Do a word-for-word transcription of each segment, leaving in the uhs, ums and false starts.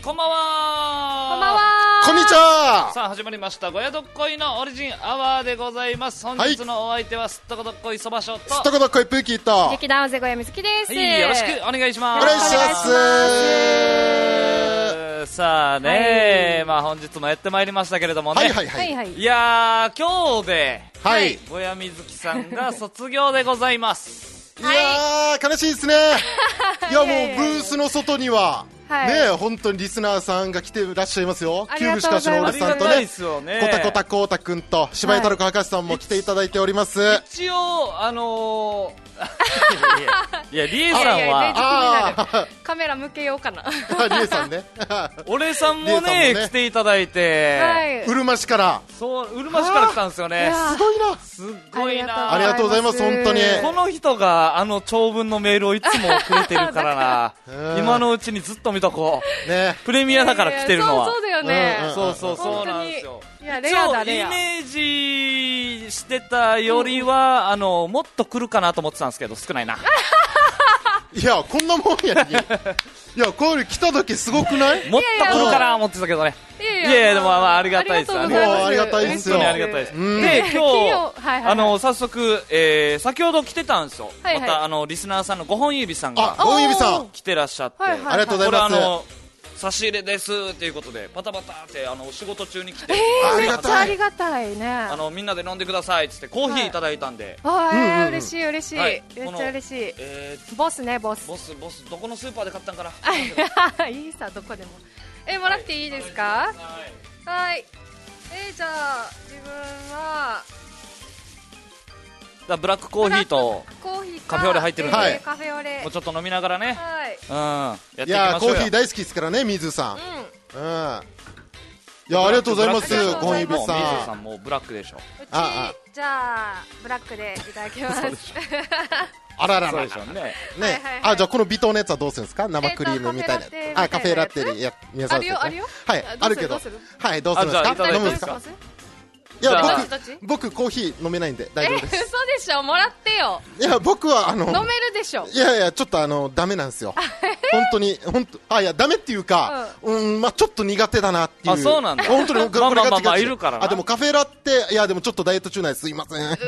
こんばんは。 こんばんは。 こんにちは。 さあ始まりましたごやどっこいのオリジンアワーでございます。本日のお相手はすっとこどっこいそばしょとすっとこどっこいプーキーと劇団ぜごやみずきです。 はい、よろしくお願いします。 お願いします。 さあね、 はい、 まあ本日もやってまいりましたけれどもね、 はいはいはい、 はい、 いやー今日で、 はい、 ごやみずきさんが卒業でございますいやー悲しいですねいやもうブースの外にははい、ねえ本当にリスナーさんが来てらっしゃいますよ。キューブしかしの俺さんとね、コタコタコータくんと柴井太郎博士さんも来ていただいております。 一応あのーいやリエさんはカメラ向けようかなリエさんね俺さんも ね, ね来ていただいて、 はい、 うるま市からそううるま市から来たんですよね。 すごいなすごいなありがとうございます。本当にこの人があの長文のメールをいつもくれてるからな今のうちにずっと見とこう、ね、プレミアだから来てるのは、 そうそうだよね、 うんうん、そうそうそうなんですよ。 いやレアだレア。 イメージしてたよりは、うん、あのもっと来るかなと思ってたんですけど少ないないやこんなもんやにいやこれ来ただけすごくないもっと来るかな思ってたけどね。いやい や, いやいやでもまあありがたいですよね。 ありがたいですよ。 本当にありがたいです、うん、で今日、はいはいはい、あの早速、えー、先ほど来てたんですよ、はいはい、またあのリスナーさんのご本指さんがご本指さん来てらっしゃって、 はいはいはい、ありがとうございます。 これあの差し入れですということでパタパタってあのお仕事中に来て、 えー、めっちゃありがたいね。 あのみんなで飲んでくださいっつってコーヒーいただいたんで、 はい、あー嬉しい嬉しい、はい、めっちゃ嬉しい、 えー、 ボスねボスボスボスどこのスーパーで買ったんかないいさどこでもえもらっていいですか。はい、はい、えー、じゃあ自分はブラックコーヒーとカフェオレ入ってるんで、 はい、カフェオレもうちょっと飲みながらね、 はい、 うん、やっていきましょうよ。 いやコーヒー大好きですからね水さん、うん、うん、いやありがとうございます。ご本指さん、 水さんもブラックでしょ。 うちああじゃあブラックでいただきますあらららそうでしょうね。ね、 はいはいはい、あじゃあこの微糖のやつはどうするんですか。生クリームみたいな、えー、あカフェラテや皆さん、 あるよあるよ、 はいあるけど、はいどうするんですか。飲むんですか。いや僕、僕コーヒー飲めないんで大丈夫です。 えー、嘘でしょ。もらってよ。 いや僕はあの飲めるでしょ。 いやいやちょっとあのダメなんですよ本当に本当あいやダメっていうか、うん、うんまあちょっと苦手だなっていう。 あそうなんだ。 本当にこれがまあまあまあいるからな。 あでもカフェラテいやでもちょっとダイエット中なんですいません。うわ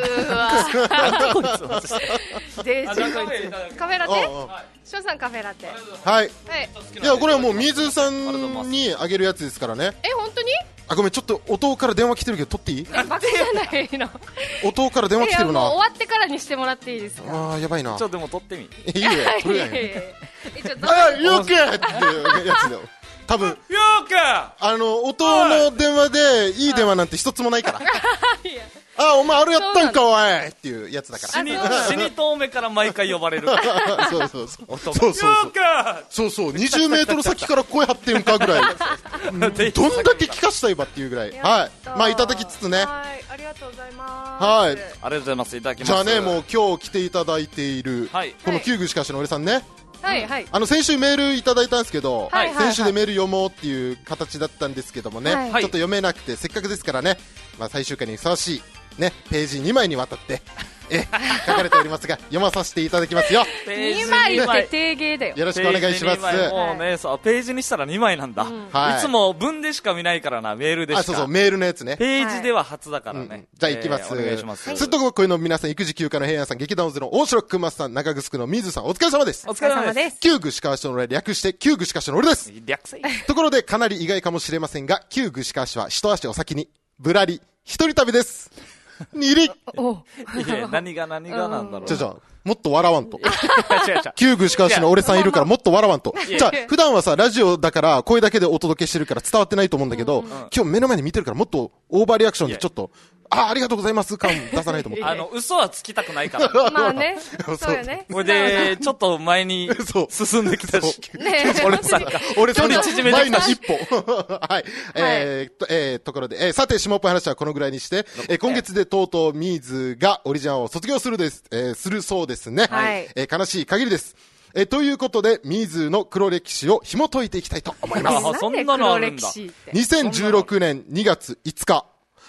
デジカフェラテ。翔さんカフェラテ。 はい。いやこれはもう水さんにあげるやつですからね。 え本当に。 あごめんちょっと音から電話来てるけど取っていい。 バカじゃないの音から電話来てるな。 いやもう終わってからにしてもらっていいですか。 あーやばいな。 ちょっとでも取ってみ。 いいよ取るやん。 あよけっていうやつだよ多分。よけあの音の電話でいい電話なんて一つもないからあお前あれやったんかおいっていうやつだから。 死に死に遠目から毎回呼ばれるそうそうそうそうそうそうそうにじゅうメートル先から声張ってんかぐらいどんだけ聞かしたいばっていうぐらい。はいまあいただきつつね。 はいありがとうございます。 はいありがとうございます。いただきます。 じゃあねもう今日来ていただいている、 はい、 このキューグしかしの俺さんね。 はいはい、 あの先週メールいただいたんですけど、 はいはいはい、 先週でメール読もうっていう形だったんですけどもね、はい、ちょっと読めなくてせっかくですからね、まあ、最終回にふさわしい、ね、ページにまいにわたってえ書かれておりますが読まさせていただきますよ。 にまいって定芸だよ。 よろしくお願いします。 もうねそうページにしたらにまいなんだ、うんはい、いつも文でしか見ないからなメールでしか。 あそうそうメールのやつね。 ページでは初だからね、はいうん、 じゃあ行きます、 えー、お願いします。 すっとこ声の皆さん育児休暇の平安さん劇団オズの大城くまさん中城の水さんお疲れ様です。 お疲れ様です。 キューグしかしの俺略してキューグしかしの俺です。 略せところでかなり意外かもしれませんがキューグしかしは一足お先にぶらり一人旅です。にりいや何が何がなんだろう。 じゃじゃもっと笑わんと。 違う違うキューグしかしの俺さんいるからもっと笑わんと。じゃあ普段はさラジオだから声だけでお届けしてるから伝わってないと思うんだけど、うんうん、今日目の前に見てるからもっとオーバーリアクションでちょっとあありがとうございます感出さないと思って。 あの嘘はつきたくないからまあねそうよね。 これでちょっと前に進んできたし俺さんが俺さんが縮め前に一歩はい、えー、とえー、ところで、えー、さて下っぽい話はこのぐらいにして、えー、今月でとうとうミーズがオリジナルを卒業するです、えー、するそうですね、はいえー、悲しい限りです。えー、ということでミーズの黒歴史を紐解いていきたいと思います。 あそんなのあるんだ。 にせんじゅうろくねんにがついつか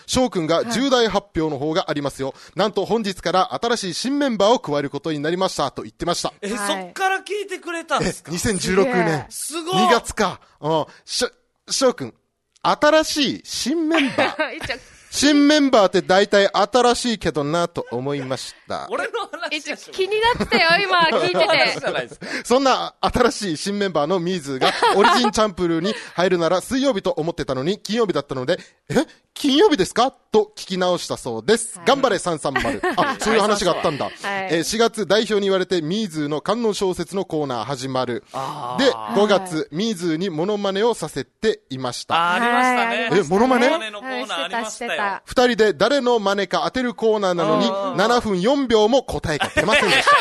翔くんが重大発表の方がありますよ。はい、なんと本日から新しい新メンバーを加えることになりましたと言ってました。 え、はい、そっから聞いてくれたんですか？ にせんじゅうろくねん。 すごい。 にがつか。うん。しょ、翔くん、新しい新メンバー。新メンバーって大体新しいけどなと思いました。 俺の話でしょ。 気になってよ、今聞いてて。そんな新しい新メンバーのミーズーがオリジンチャンプルーに入るなら水曜日と思ってたのに金曜日だったので、え金曜日ですかと聞き直したそうです。はい、頑張れさんさんまる。あ、そういう話があったんだ。はい、えー、しがつ代表に言われてミーズーの観音小説のコーナー始まる。で、ごがつ、はい、ミーズーにモノマネをさせていました。 あ、ありましたね。 え、モノマネ？ モノマネのコーナーありましたよ。 二人で誰の真似か当てるコーナーなのにななふんよんびょうも答えが出ませんでした。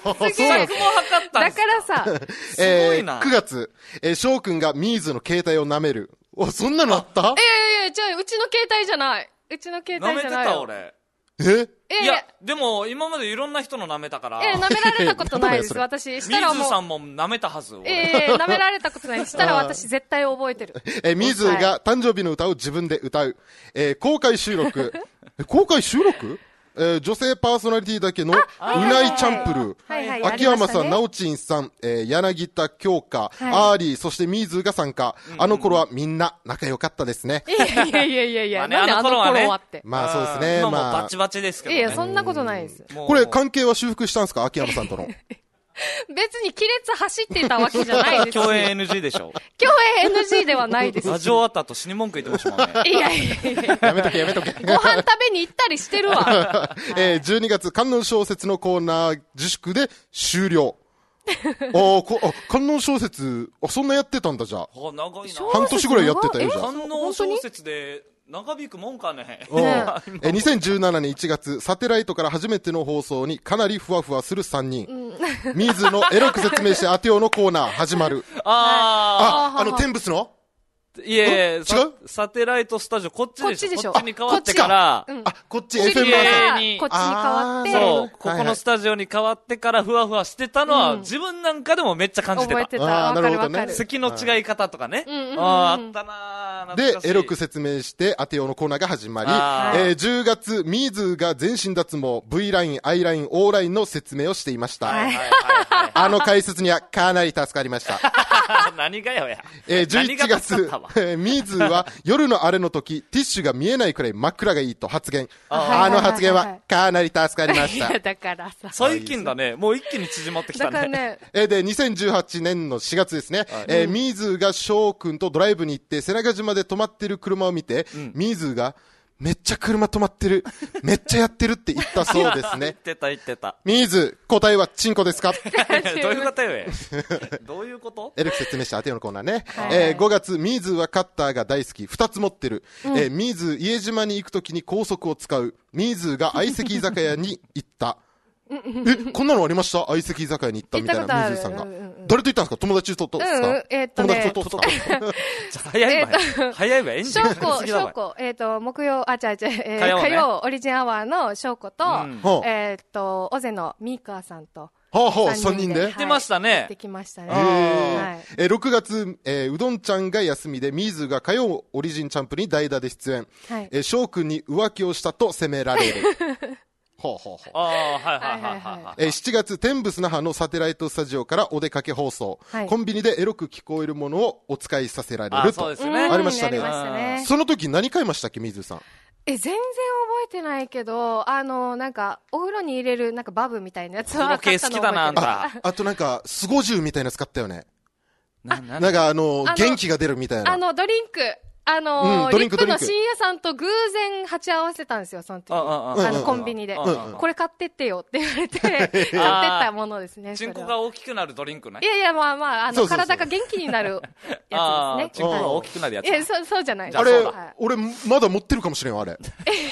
そうなんです。 だからさ、 えー、くがつ、えー、翔くんがミーズーの携帯を舐める。お、そんなのあった？ いやいやいや、じゃあうちの携帯じゃない。うちの携帯じゃない。 舐めてた俺。 ええいや、でも今までいろんな人の舐めたから。 えー、舐められたことないです、私。したらもう。 ミーズさんも舐めたはず。 ええー、舐められたことない。したら私絶対覚えてる。 えー、ミーズが誕生日の歌を自分で歌う。えー、公開収録。公開収録えー、女性パーソナリティだけのうないチャンプルー、秋山さん、なおちんさん、えー、柳田京香、はい、アーリー、そしてミーズーが参加、うんうん。あの頃はみんな仲良かったですね。 いやいやいやいやいや、まあね、なんであの頃はね。 まあそうですね。 今もバチバチですけどね。 いや、そんなことないです。 これ関係は修復したんですか、秋山さんとの。 別に亀裂走ってたわけじゃないですよ。 共演 エヌジー でしょ。 共演 エヌジー ではないです。 ラジオ終わった後死に文句言ってましたもんね。 いやいやいや。 やめとけやめとけ。 ご飯食べに行ったりしてるわ。 えー、じゅうにがつ、観音小説のコーナー自粛で終了。あこあ、観音小説、あ、そんなやってたんだじゃあ。 あ、長いな。 半年ぐらいやってたよじゃあ。 観音小説で、長引くもんかね。 えにせんじゅうななねんいちがつ、サテライトから初めての放送にかなりふわふわするさんにん。うん、ミーズのエロく説明して当てようのコーナー始まる。 ああ、あの、テンブスのいえ、違うサテライトスタジオ、こっちでしょ。こっちでしょ。こっちに変わってから、 うん、あ、こっち エフエム 朝に。こっちに変わって。 そう、ここのスタジオに変わってからふわふわしてたのは、うん、自分なんかでもめっちゃ感じてた。 覚えてた。 あ、なるほどね。 席の違い方とかね。ああ、あったなぁ。 で、エロく説明して当てようのコーナーが始まり、えー、じゅうがつ、ミーズが全身脱毛、V ライン、I ライン、O ラインの説明をしていました。あの解説にはかなり助かりました。 何がよや。 えー、じゅういちがつ、えー、ミーズは夜の荒れの時、ティッシュが見えないくらい真っ暗がいいと発言。あ, あの発言はかなり助かりました。 いやだからさ。 最近だね。もう一気に縮まってきたね。だからね。 えー、で、にせんじゅうはちねんのしがつですね。はい、えー、ミーズが翔くんとドライブに行って背中島で止まってる車を見て、うん、ミーズがめっちゃ車止まってる。めっちゃやってるって言ったそうですね。 言ってた言ってた。 ミーズ、答えはチンコですか？ どういうことよ、どういうこと？ エレク説明した当てようのコーナーね。はい、えー、ごがつ、ミーズはカッターが大好き。二つ持ってる。うん、えー、ミーズ、家島に行くときに高速を使う。ミーズが相席居酒屋に行った。え、こんなのありました？相席居酒屋に行ったみたいなミーズさんが。うんうん、誰と行ったんですか？友達ととですか？うん、えー、っとね、友達ととですか？早いわ、早いわ、エンジン翔子、翔子、えー、っと、木曜、あ、違う違う、えー、火曜、ね、火曜オリジンアワーの翔子と、うん、えー、っと、尾瀬のミーカーさんと、 はあはあ、さんにんで。 行ってましたね。 行ってきましたね。 はい、えー、ろくがつ、えー、うどんちゃんが休みで、ミーズが火曜オリジンチャンプに代打で出演。はい、えー、翔くんに浮気をしたと責められる。ほうほうほう。 ああ、はいはいはいはい。 えー、しちがつ、天ブス那覇のサテライトスタジオからお出かけ放送。はい、コンビニでエロく聞こえるものをお使いさせられると。 そうですね。 ありましたね。ねその時何買いましたっけ、水さん。 え、全然覚えてないけど、あの、なんか、お風呂に入れる、なんかバブみたいなやつは買ったの覚えてる。 好きだな、あんた。 あ、あとなんか、スゴジュウみたいなやつ買ったよね。な、な、なんかあの、元気が出るみたいな。 あの、ドリンク。あのー、うん、リップの深夜さんと偶然鉢合わせたんですよ、その時。ああの、コンビニで。これ買ってってよって言われて、買ってったものですね。 チンコが大きくなるドリンクね。 いやいや、まあまあ、あの、体が元気になるやつですね。 チンコが大きくなるやつ。 いや、そう、そうじゃないあれ、俺、まだ持ってるかもしれん、あれ。 え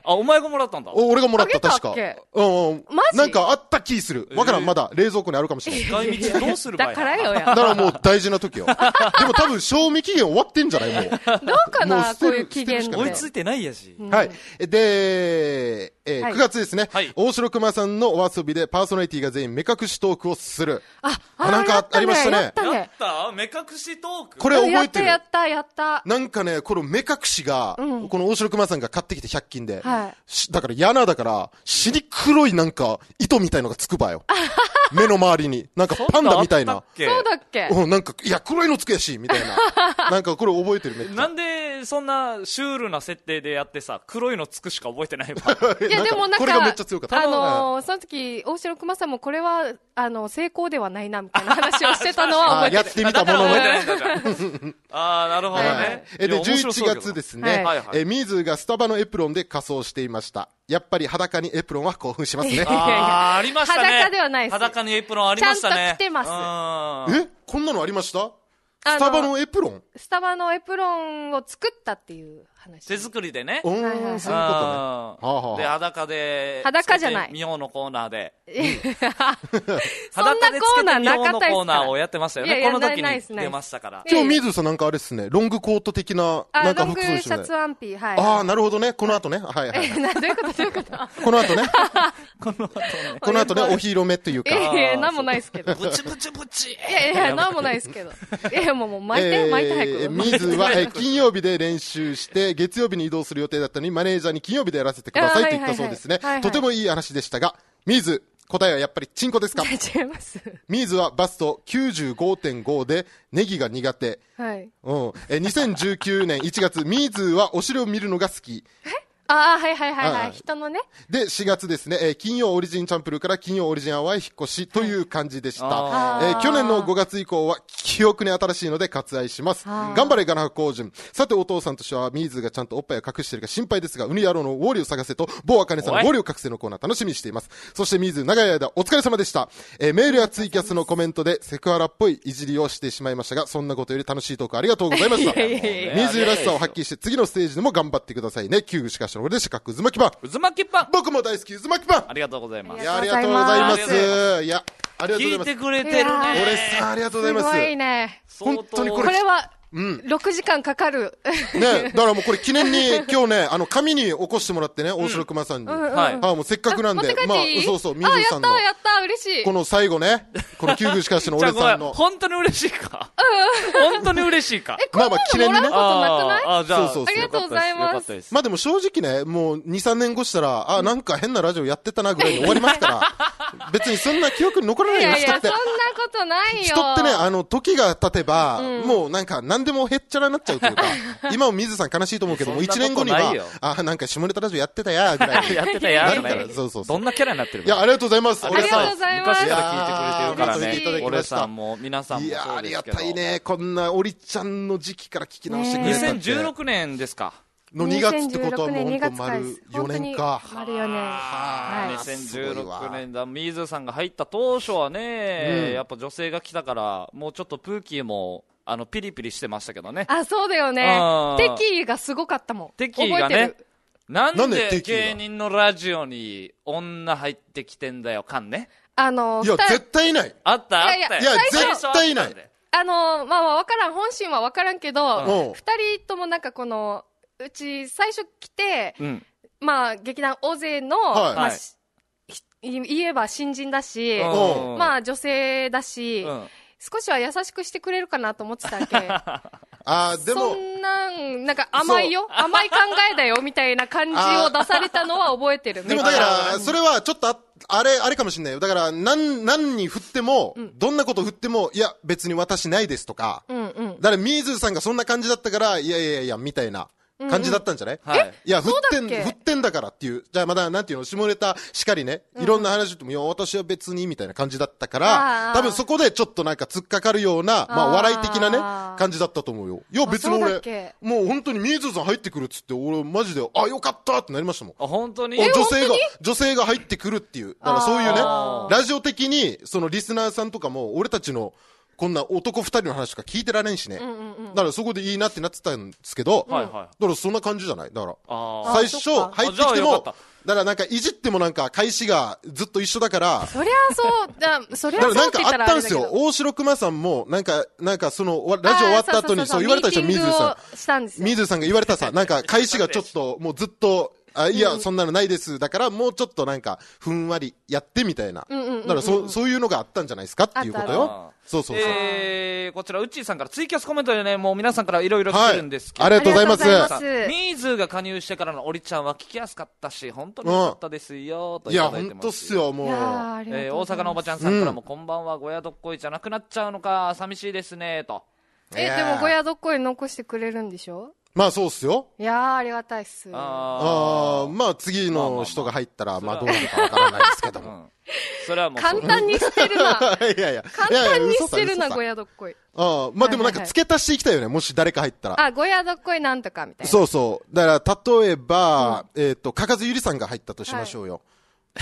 あ、お前がもらったんだ。 俺がもらった、確か。 うん。マジ？ なんかあった気する。わからん、まだ冷蔵庫にあるかもしれない。 使い道どうする場合だからよや。 だからもう大事な時よ。でも多分賞味期限終わってんじゃないもう。 どうかな、こういう期限追いついてないやし。 はい。で、えー、くがつですね。はい。大城熊さんのお遊びでパーソナリティが全員目隠しトークをする。 あ、 あ、なんかありましたね。 やったね。 やった目隠しトークこれ覚えてる？ やった、やった、やった。 なんかね、この目隠しが、うん、この大城熊さんが買ってきてひゃく均で、 はい。 だから柳だから、死に黒いなんか糸みたいのがつくばよ。目の周りに。なんかパンダみたいな。 そうだっけ？ うん、なんか、いや、黒いのつくやし、みたいな。なんかこれ覚えてるめっちゃ。 なんで、そんなシュールな設定でやってさ、黒いのつくしか覚えてないわ。 いや、でもなんか、 これがめっちゃ強かった。 あのー、その時、大城熊さんもこれは、あの、成功ではないな、みたいな話をしてたのは覚えてる。 やってみたものの。 ああ、なるほどね。 で、じゅういちがつですね、え、ミーズがスタバのエプロンで仮装していました。やっぱり裸にエプロンは興奮しますね。 ああ、ありましたね。 裸ではないです。 裸にエプロンありましたね。 ちゃんと着てます。え、こんなのありました？スタバのエプロン？ スタバのエプロンを作ったっていう話。 手作りでね。 うん、そういうことね。 で、裸で。 裸じゃない。 ミオのコーナーで。 そんなコーナーなかったですから。ミオのコーナーをやってましたよね。この時に出ましたから。 今日水さんなんかあれですね、ロングコート的な、なんか服装ですね。 ロングシャツワンピー、はい。 ああ、なるほどね。この後ね。はいはい。 どういうことどういうことこの後ね。 この後ね。 この後ね、お披露目というか。 いやいや、なんもないですけど。 ブチブチブチ。 いやいや、なんもないですけど。いや、もう、もう巻いて、巻いて早く。 水は金曜日で練習して、月曜日に移動する予定だったのに、マネージャーに金曜日でやらせてくださいと言ったそうですね。とてもいい話でしたが、水、答えはやっぱりチンコですか？ 違います。 ミーズはバスト きゅうじゅうごてんご でネギが苦手。 はい。 うん。え、にせんじゅうきゅうねんいちがつ、ミーズはお尻を見るのが好き。 えああ、はいはいはいはい。人のね。 で、しがつですね、えー、金曜オリジンチャンプルーから金曜オリジンアワーへ引っ越しという感じでした。はい、えー、去年のごがつ以降は記憶に新しいので割愛します。頑張れガナハコウジュン。さてお父さんとしてはミーズがちゃんとおっぱいを隠しているか心配ですが、ウニ野郎のウォーリを探せと、某アカネさんのウォーリを隠せのコーナー楽しみにしています。そしてミーズ、長い間お疲れ様でした。えー、メールやツイキャスのコメントでセクハラっぽいいじりをしてしまいましたが、そんなことより楽しいトークありがとうございました。ミーズらしさを発揮して次のステージでも頑張ってくださいね。キューグしかしの俺で四角渦巻き渦巻きパン。 僕も大好き渦巻きパン。 ありがとうございます。 いや、ありがとうございます。いや、ありがとうございます。 聞いてくれてるね。 俺さん、ありがとうございます。 すごいね。 本当にこれ。 これは、うん。ろくじかんかかる。 ね、だからもうこれ記念に今日ね、あの、紙に起こしてもらってね、大城熊さんに。はい。あ、もうせっかくなんで、まあ、そうそう、水さんの。 あ、やった、やった、嬉しい。 この最後ね、このキューグしかしの俺さんの。 本当に嬉しいか。本当に嬉しいか。 え、こんなのもらうことなくない？ あ、じゃあ、 そうそう。 ありがとうございます。 まあでも正直ね、もうに、さんねんごしたら、あ、なんか変なラジオやってたなぐらいで終わりますから、別にそんな記憶に残らないよ、 人って。いやいや、そんなことないよ。 人ってね、あの、時が経てば、もうなんか何でもへっちゃらになっちゃうというか、今も水さん悲しいと思うけども、いちねんごには、あ、なんか下ネタラジオやってたや、ぐらい。 やってたや、 そうそう。 どんなキャラになってる？ いや、ありがとうございます。 ありがとうございます。 昔から聞いてくれてるからね。俺さんも、皆さんも。 いや、ありがたいね。こんな、おりちゃんの時期から聞き直してくれた。 にせんじゅうろくねんですか。 のにがつってことはもう本当丸よねんか。 丸よねん。 にせんじゅうろくねんだ。ミーズさんが入った当初はね、やっぱ女性が来たから、もうちょっとプーキーも、あの、ピリピリしてましたけどね。 あ、そうだよね。敵意がすごかったもん。 敵意がね。なんで芸人のラジオに女入ってきてんだよ、かんね。 あの、 いや、絶対いない。 あったあったよ。 いや、絶対いない。 あの、まあまあ、わからん、本心はわからんけど、二人ともなんかこの、うち、最初来て、まあ、劇団大勢の、まあ、言えば新人だし、まあ、女性だし、少しは優しくしてくれるかなと思ってたわけ。 あでも。 そんなん、なんか甘いよ甘い考えだよみたいな感じを出されたのは覚えてる。 でもだから、それはちょっとあ、あれ、あれかもしれないよ。だから、なん、何に振っても、うん、どんなこと振っても、いや、別に私ないですとか、うんうん、だから、ミーズさんがそんな感じだったから、いやいやいや、みたいな。感じだったんじゃない？ うんうん、えいや、振ってん、振ってんだからっていう。じゃあまだ、なんていうの、下ネタしかりね、いろんな話しても、いや、私は別に、みたいな感じだったから、多分そこでちょっとなんか突っかかるような、まあ、笑い的なね、感じだったと思うよ。いや、別に俺、もう本当にミーズさん入ってくるっつって、俺、マジで、あ、よかったってなりましたもん。 あ、本当に？ 女性が、女性が入ってくるっていう。だからそういうね、ラジオ的に、そのリスナーさんとかも、俺たちの、 こんな男二人の話とか聞いてられんしね。 うんうんうん、 だからそこでいいなってなってたんですけど、 はいはい、だからそんな感じじゃないだから、 あ最初入ってきても、だからなんかいじってもなんか開始がずっと一緒だから。 そりゃそう、だそりゃそうって言ったらあれだけど。なんかあったんですよ。 大城熊さんも、なんか、なんかその、ラジオ終わった後にそう言われたでしょ、水さん。 したんですよ。 水さんが言われたさ、なんか開始がちょっと、もうずっと、あ、いや、うん、そんなのないです。だから、もうちょっとなんか、ふんわりやってみたいな。うんうんうんうん、だからそ、そういうのがあったんじゃないですかっていうことよ。そうそうそう。 えー、こちら、うっちーさんからツイキャスコメントでね、もう皆さんからいろいろ来てるんですけど、 はい、ありがとうございます。 ミーズが加入してからのオリちゃんは聞きやすかったし、本当に良かったですよ、といただいてます。 いや、本当っすよ、もう。 えー、大阪のおばちゃんさんからも、うん、こんばんは、ごやどっこいじゃなくなっちゃうのか、寂しいですね、と。 え、でもごやどっこい残してくれるんでしょ？ まあそうっすよ。 いやー、ありがたいっす。 ああ、まあ次の人が入ったら、まあどうなるかわからないですけども。うん、 それはもう。 簡単に捨てるな。 いやいや。 簡単に捨てるな、ごやどっこい。 ああ、まあでもなんか付け足していきたいよね、もし誰か入ったら。 あ、ごやどっこいなんとかみたいな。 そうそう。だから、例えば、うん、えっと、かかずゆりさんが入ったとしましょうよ。はい、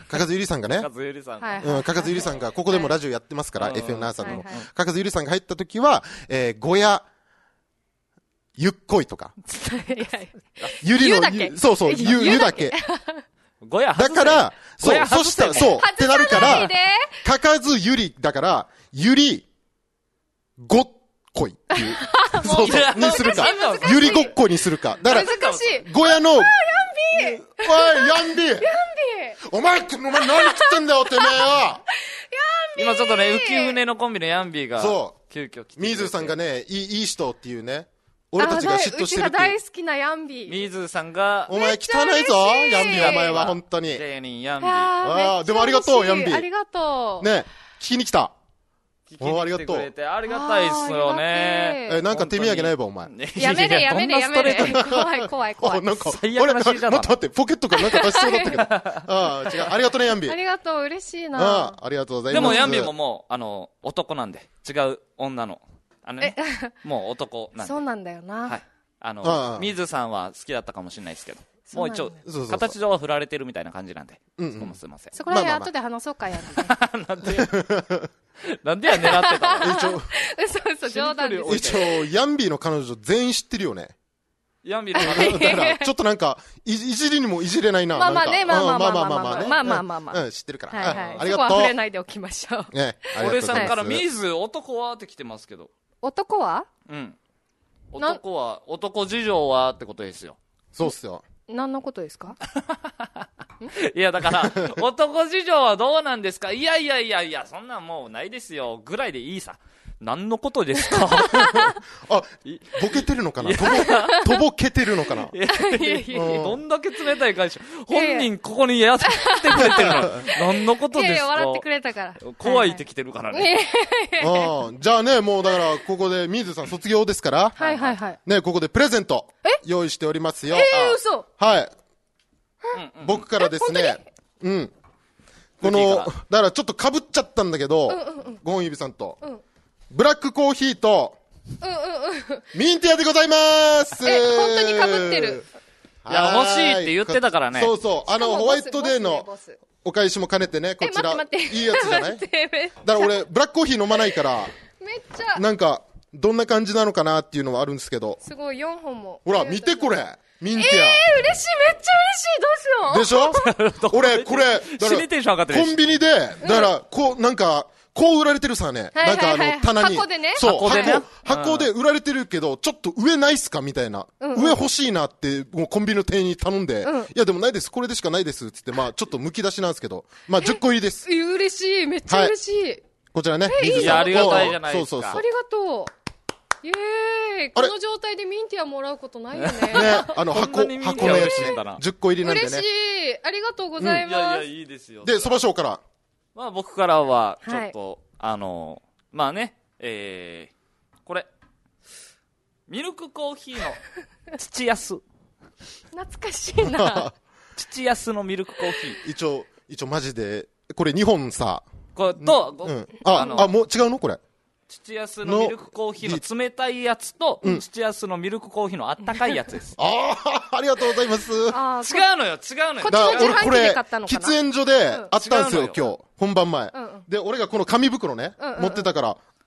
かかずゆりさんがね。 かかずゆりさん。 うん、かかずゆりさんが、ここでもラジオやってますから、エフエム ナーさんでも。かかずゆりさんが入った時は、えー、ごや、ゆっこいとか。ゆりの、そうそう、ゆ、ゆだけ。 ごやだから、そう、そしたら、そう、ってなるから、かかずゆりだから、ゆり、ごっこいっていう。そうそう、にするか。ゆりごっこにするか。だから、 難しい。 ごやの、おい、 ヤンビーヤンビーヤンビーお前、お前何食ってんだよ、てめえよ今ちょっとね、浮舟のコンビのヤンビーが、 そう、 急遽来て。 ミーズさんがね、いい、いい人っていうね。俺たちが嫉妬してるっていう。うちが大好きなヤンビー。 ミーズさんが、 お前汚いぞ、ヤンビーお前は、本当に。 芸人ヤンビー。 ああ、でもありがとう、ヤンビー。 ありがとう。 ね、聞きに来た。 おありがとう。ありがたいっすよね。 え、なんか手土産ないば、お前。 やめれ、やめれ、やめれ。怖い、怖い、怖い。 なんか、 最悪なしじゃん。 待って待って、ポケットからなんか出しそうだったけど。ああ、違う。ありがとうね、ヤンビー。 ありがとう、嬉しいな。 ああ、ありがとうございます。 でもヤンビーももう、あの、男なんで、違う女の。あのね、もう男なんで。 そうなんだよな。 はい。あの、ミズさんは好きだったかもしれないですけど、もう一応、形上は振られてるみたいな感じなんで、そこもすいません。 そこら辺後で話そうかやなんで、なんでや狙ってたの？ 一応、 嘘嘘、冗談です。 一応、ヤンビーの彼女全員知ってるよね。 ヤンビーの彼女。 だから、ちょっとなんか、いじりにもいじれないな。 まあまあね、まあまあまあまあまあまあまあまあまあまあ。 うん、知ってるから。 はいはい。 ありがとう。 そこは触れないでおきましょう。 ね、 俺さんからミズ、男はって来てますけど。 男は？ うん。男は、男事情はってことですよ。 そうっすよ。 何のことですか？ いや、だから、男事情はどうなんですか？いやいやいやいや、そんなんもうないですよ。ぐらいでいいさ。何のことですか？ あ、ボケてるのかなとぼ、とぼけてるのかないやいやいや、どんだけ冷たい感じ。本人ここにやってくれてるの。何のことですか？いやいや、 笑ってくれたから。 怖いってきてるからね。 あじゃあね、もうだから、ここで、ミーズさん卒業ですから。 はいはいはい。 ね、ここでプレゼント。用意しておりますよ。 えー、嘘。 はい。僕からですね。うん。この、だからちょっと被っちゃったんだけど、ゴンユビさんと。ブラックコーヒーと、 うんうんうん。 ミンティアでございますえ、本当に被ってる。 いや、欲しいって言ってたからね。 そうそう。あの、ホワイトデーのお返しも兼ねてね、こちら。いいやつじゃないだから俺、ブラックコーヒー飲まないから、 めっちゃ。 なんか、どんな感じなのかなっていうのはあるんですけど。 すごい、よんほんも。 ほら、見てこれ。ミンティア。 えー、嬉しい、めっちゃ嬉しい、どうしよう。でしょ俺、これ、 死にテンション上がってる。 コンビニで、だから、こう、なんか、こう売られてるさね。なんかあの、棚に。 箱でね。 そう、 箱でね。 箱で売られてるけど、ちょっと上ないっすかみたいな。上欲しいなって、もうコンビニの店員に頼んで、いやでもないです、これでしかないです、つって、まあちょっと剥き出しなんですけど、まあじゅっこ入りです。 嬉しい、めっちゃ嬉しい。 こちらね。 いや、ありがたいじゃないですか。 そうそうそう。 ありがとう。イエーイ。この状態でミンティアもらうことないよね。ね、 あの、箱、箱のやつね。じゅっこ入りなんでね。 嬉しい。ありがとうございます。いやいや、 いいですよ。 で、そば賞から。 まあ僕からは、ちょっと、あの、まあね、えー、これ、ミルクコーヒーの父安。 懐かしいな。 父安のミルクコーヒー。 一応、一応マジで、これにほんさ。 これと、 うん、あ、あの、あ、もう違うのこれ。 父安のミルクコーヒーの冷たいやつと、うん、父安のミルクコーヒーのあったかいやつです。 ああ、ありがとうございます。違うのよ、違うのよ。 こっちの自販機で買ったのかな。 喫煙所であったんですよ、今日。本番前。で、俺がこの紙袋ね、持ってたから、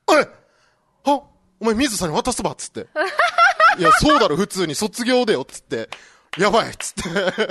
あれあ、お前水さんに渡すばっつって。いや、そうだろ、普通に卒業でよ、つって。やばいっつって。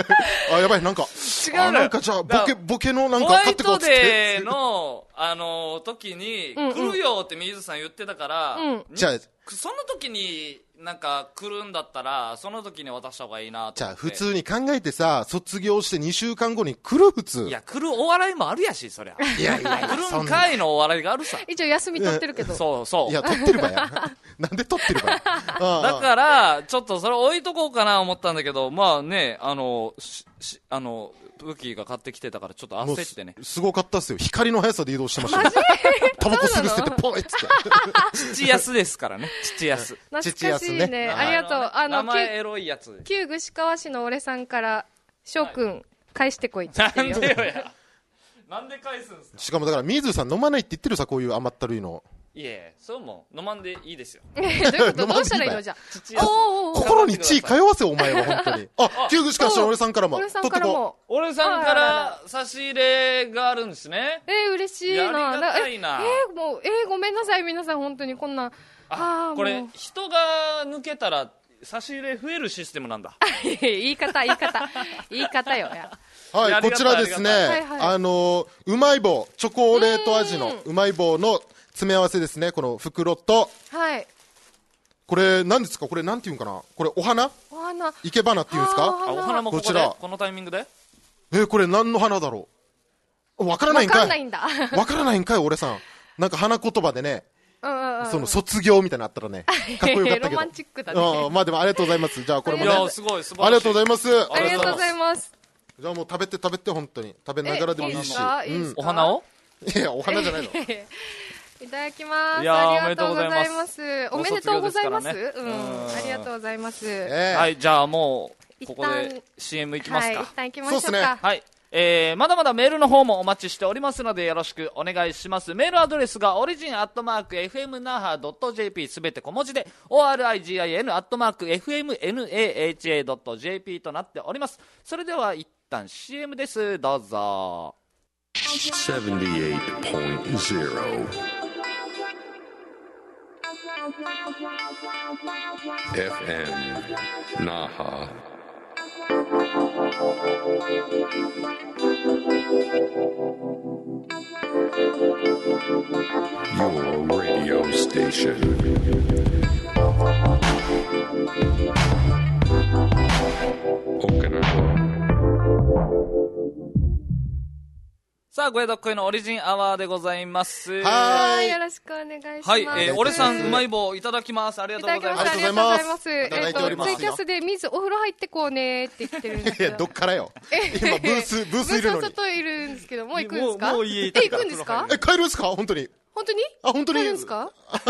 あ、やばい、なんか。 違うのよ。 なんかじゃあ、ボケ、ボケのなんか買ってこうっつって。 ホワイトデーの、あのー、時に、来るよって水さん言ってたから、うん、 じゃあ、 その時に、なんか来るんだったら、その時に渡した方がいいなと。 じゃあ普通に考えてさ、卒業してにしゅうかんごに来る普通。 いや、来るお笑いもあるやし、そりゃ。 いやいや、 来るんかいのお笑いがあるさ。 一応休み取ってるけど。 そうそう。 いや、取ってるばや。なんで取ってるばや。 だから、ちょっとそれ置いとこうかな思ったんだけど、まあね、あの、し、しあの、武器が買ってきてたからちょっと焦ってね。 す, すごかったっすよ。光の速さで移動してました、ね。タバコすぐ捨ててポイっつって。 父安ですからね。父安。 父安ね。ねありがとう。あの、 名前エロいやつ。 旧串川市の俺さんから、翔くん、返してこいって言ってるよ。 なんでよや。なんで返すんですか。 しかもだから、水さん飲まないって言ってるさ、こういう甘ったるいの。 いえ、そうも飲まんでいいですよ。 えー、どういうことどうしたらいいのじゃあ。 心に地位通わせ、お前は、本当に。あ、旧串川市の俺さんからも。 俺さんからも。 俺さんから差し入れがあるんですね。 えー、嬉しいな。 やりがたいな。 えー、もう、えー、ごめんなさい、皆さん、本当にこんな。 あ、これ、人が抜けたら、差し入れ増えるシステムなんだ。 言い方、言い方。言い方よ、や。 はい、こちらですね。あの、うまい棒、チョコレート味のうまい棒の詰め合わせですね。この袋と。 はい。 これ、何ですかこれ、なんていうんかなこれ、お花お花。 生け花っていうんですかあ、お花もここでこのタイミングでえー、これ何の花だろうわからないんかい。 わからないんだ。 わからないんかい、俺さん。なんか花言葉でね。その卒業みたいなのあったらね、かっこよかったけど。 ロマンチックだね。 まあでもありがとうございます。じゃあこれもね。 いや、すごい、素晴らしい。 ありがとうございます。 ありがとうございます。 じゃあもう食べて食べて、本当に。食べながらでもいいし。 お花をいや、お花じゃないの。 いただきます。ありがとうございます。おめでとうございます。うん。ありがとうございます。 はい、じゃあもう、ここで シーエム いきますか。 一旦行きましょうか。 はい。えー、まだまだメールの方もお待ちしておりますのでよろしくお願いします。メールアドレスがオリジンアットマーク エフエムナハドットジェーピー すべて小文字で オーアールアイジーアイエヌ アットマーク エフエムナハドットジェーピー となっております。それでは一旦 シーエム です。どうぞ。 ななじゅうはちてんゼロ エフエム Naha Your radio station. Okinawa. さあ、ごえどっこいのオリジンアワーでございます。 はい。よろしくお願いします。 はい、えー、俺さんうまい棒いただきます。ありがとうございます。 ありがとうございます。 いただいております。 えっと、ツイキャスで水お風呂入ってこうねって言ってるんですけど。 いや、どっからよ。今、ブース、ブースいるのに。 ブース外いるんですけど、もう行くんですかもう家行くんですかえ、帰るんですか本当に。 本当にあ、本当に帰るんですか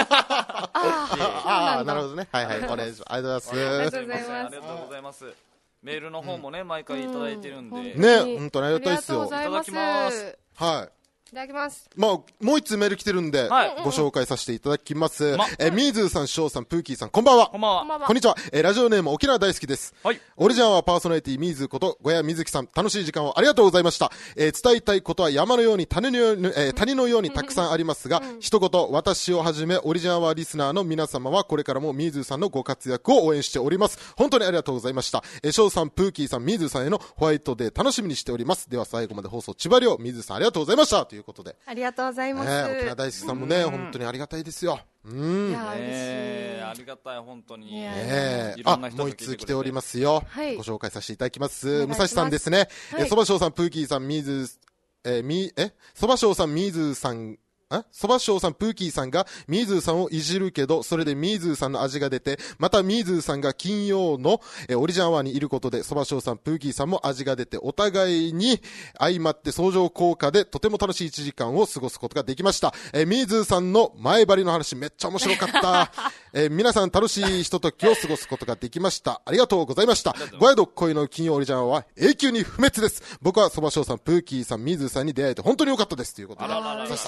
ああ、なるほどね。はいはい、お願いします。ありがとうございます。 ありがとうございます。 ありがとうございます。メールの方もね、毎回いただいてるんで。 ね、本当にありがたいですよ。 いただきます。 はい。 いただきます。 まあ、もう一つメール来てるんで、 はい、 ご紹介させていただきます。ま、えー、みーずーさん、しょうさん、プーキーさん、こんばんは。 こんばんは。 こんにちは。えー、ラジオネーム、沖縄大好きです。 はい。 オリジナルはパーソナリティ、みーずーこと、小谷みずきさん、楽しい時間をありがとうございました。えー、伝えたいことは山のように、種のように、えー、谷のようにたくさんありますが、一言、私をはじめ、オリジナルはリスナーの皆様は、これからもみーずーさんのご活躍を応援しております。本当にありがとうございました。えー、しょうさん、プーキーさん、みーずーさんへのホワイトデー楽しみにしております。では最後まで放送、千葉亮、みーずーさんありがとうございました。ということで。 ありがとうございます。 えー沖縄大好きさんもね、本当にありがたいですよ。うん。 いや、嬉しい。 ありがたい、本当に。 ええ。あ、もう一通来ておりますよ。 はい。 ご紹介させていただきます。武蔵さんですね。え、そばしょうさん、プーキーさん、みーずー、え、み、え、そばしょうさん、みーずーさん、そばしょうさん、プーキーさんがミーズーさんをいじるけど、それでミーズーさんの味が出て、またミーズーさんが金曜のえオリジナルアワーにいることで、そばしょうさん、プーキーさんも味が出て、お互いに相まって相乗効果でとても楽しいいちじかんを過ごすことができました。えミーズーさんの前張りの話めっちゃ面白かった。え皆さん楽しいひとときを過ごすことができました。ありがとうございました。ごやどっこいの金曜オリジナルは永久に不滅です。僕はそばしょうさん、プーキーさん、ミーズーさんに出会えて本当に良かったです。ということで。そしてありがとうございます。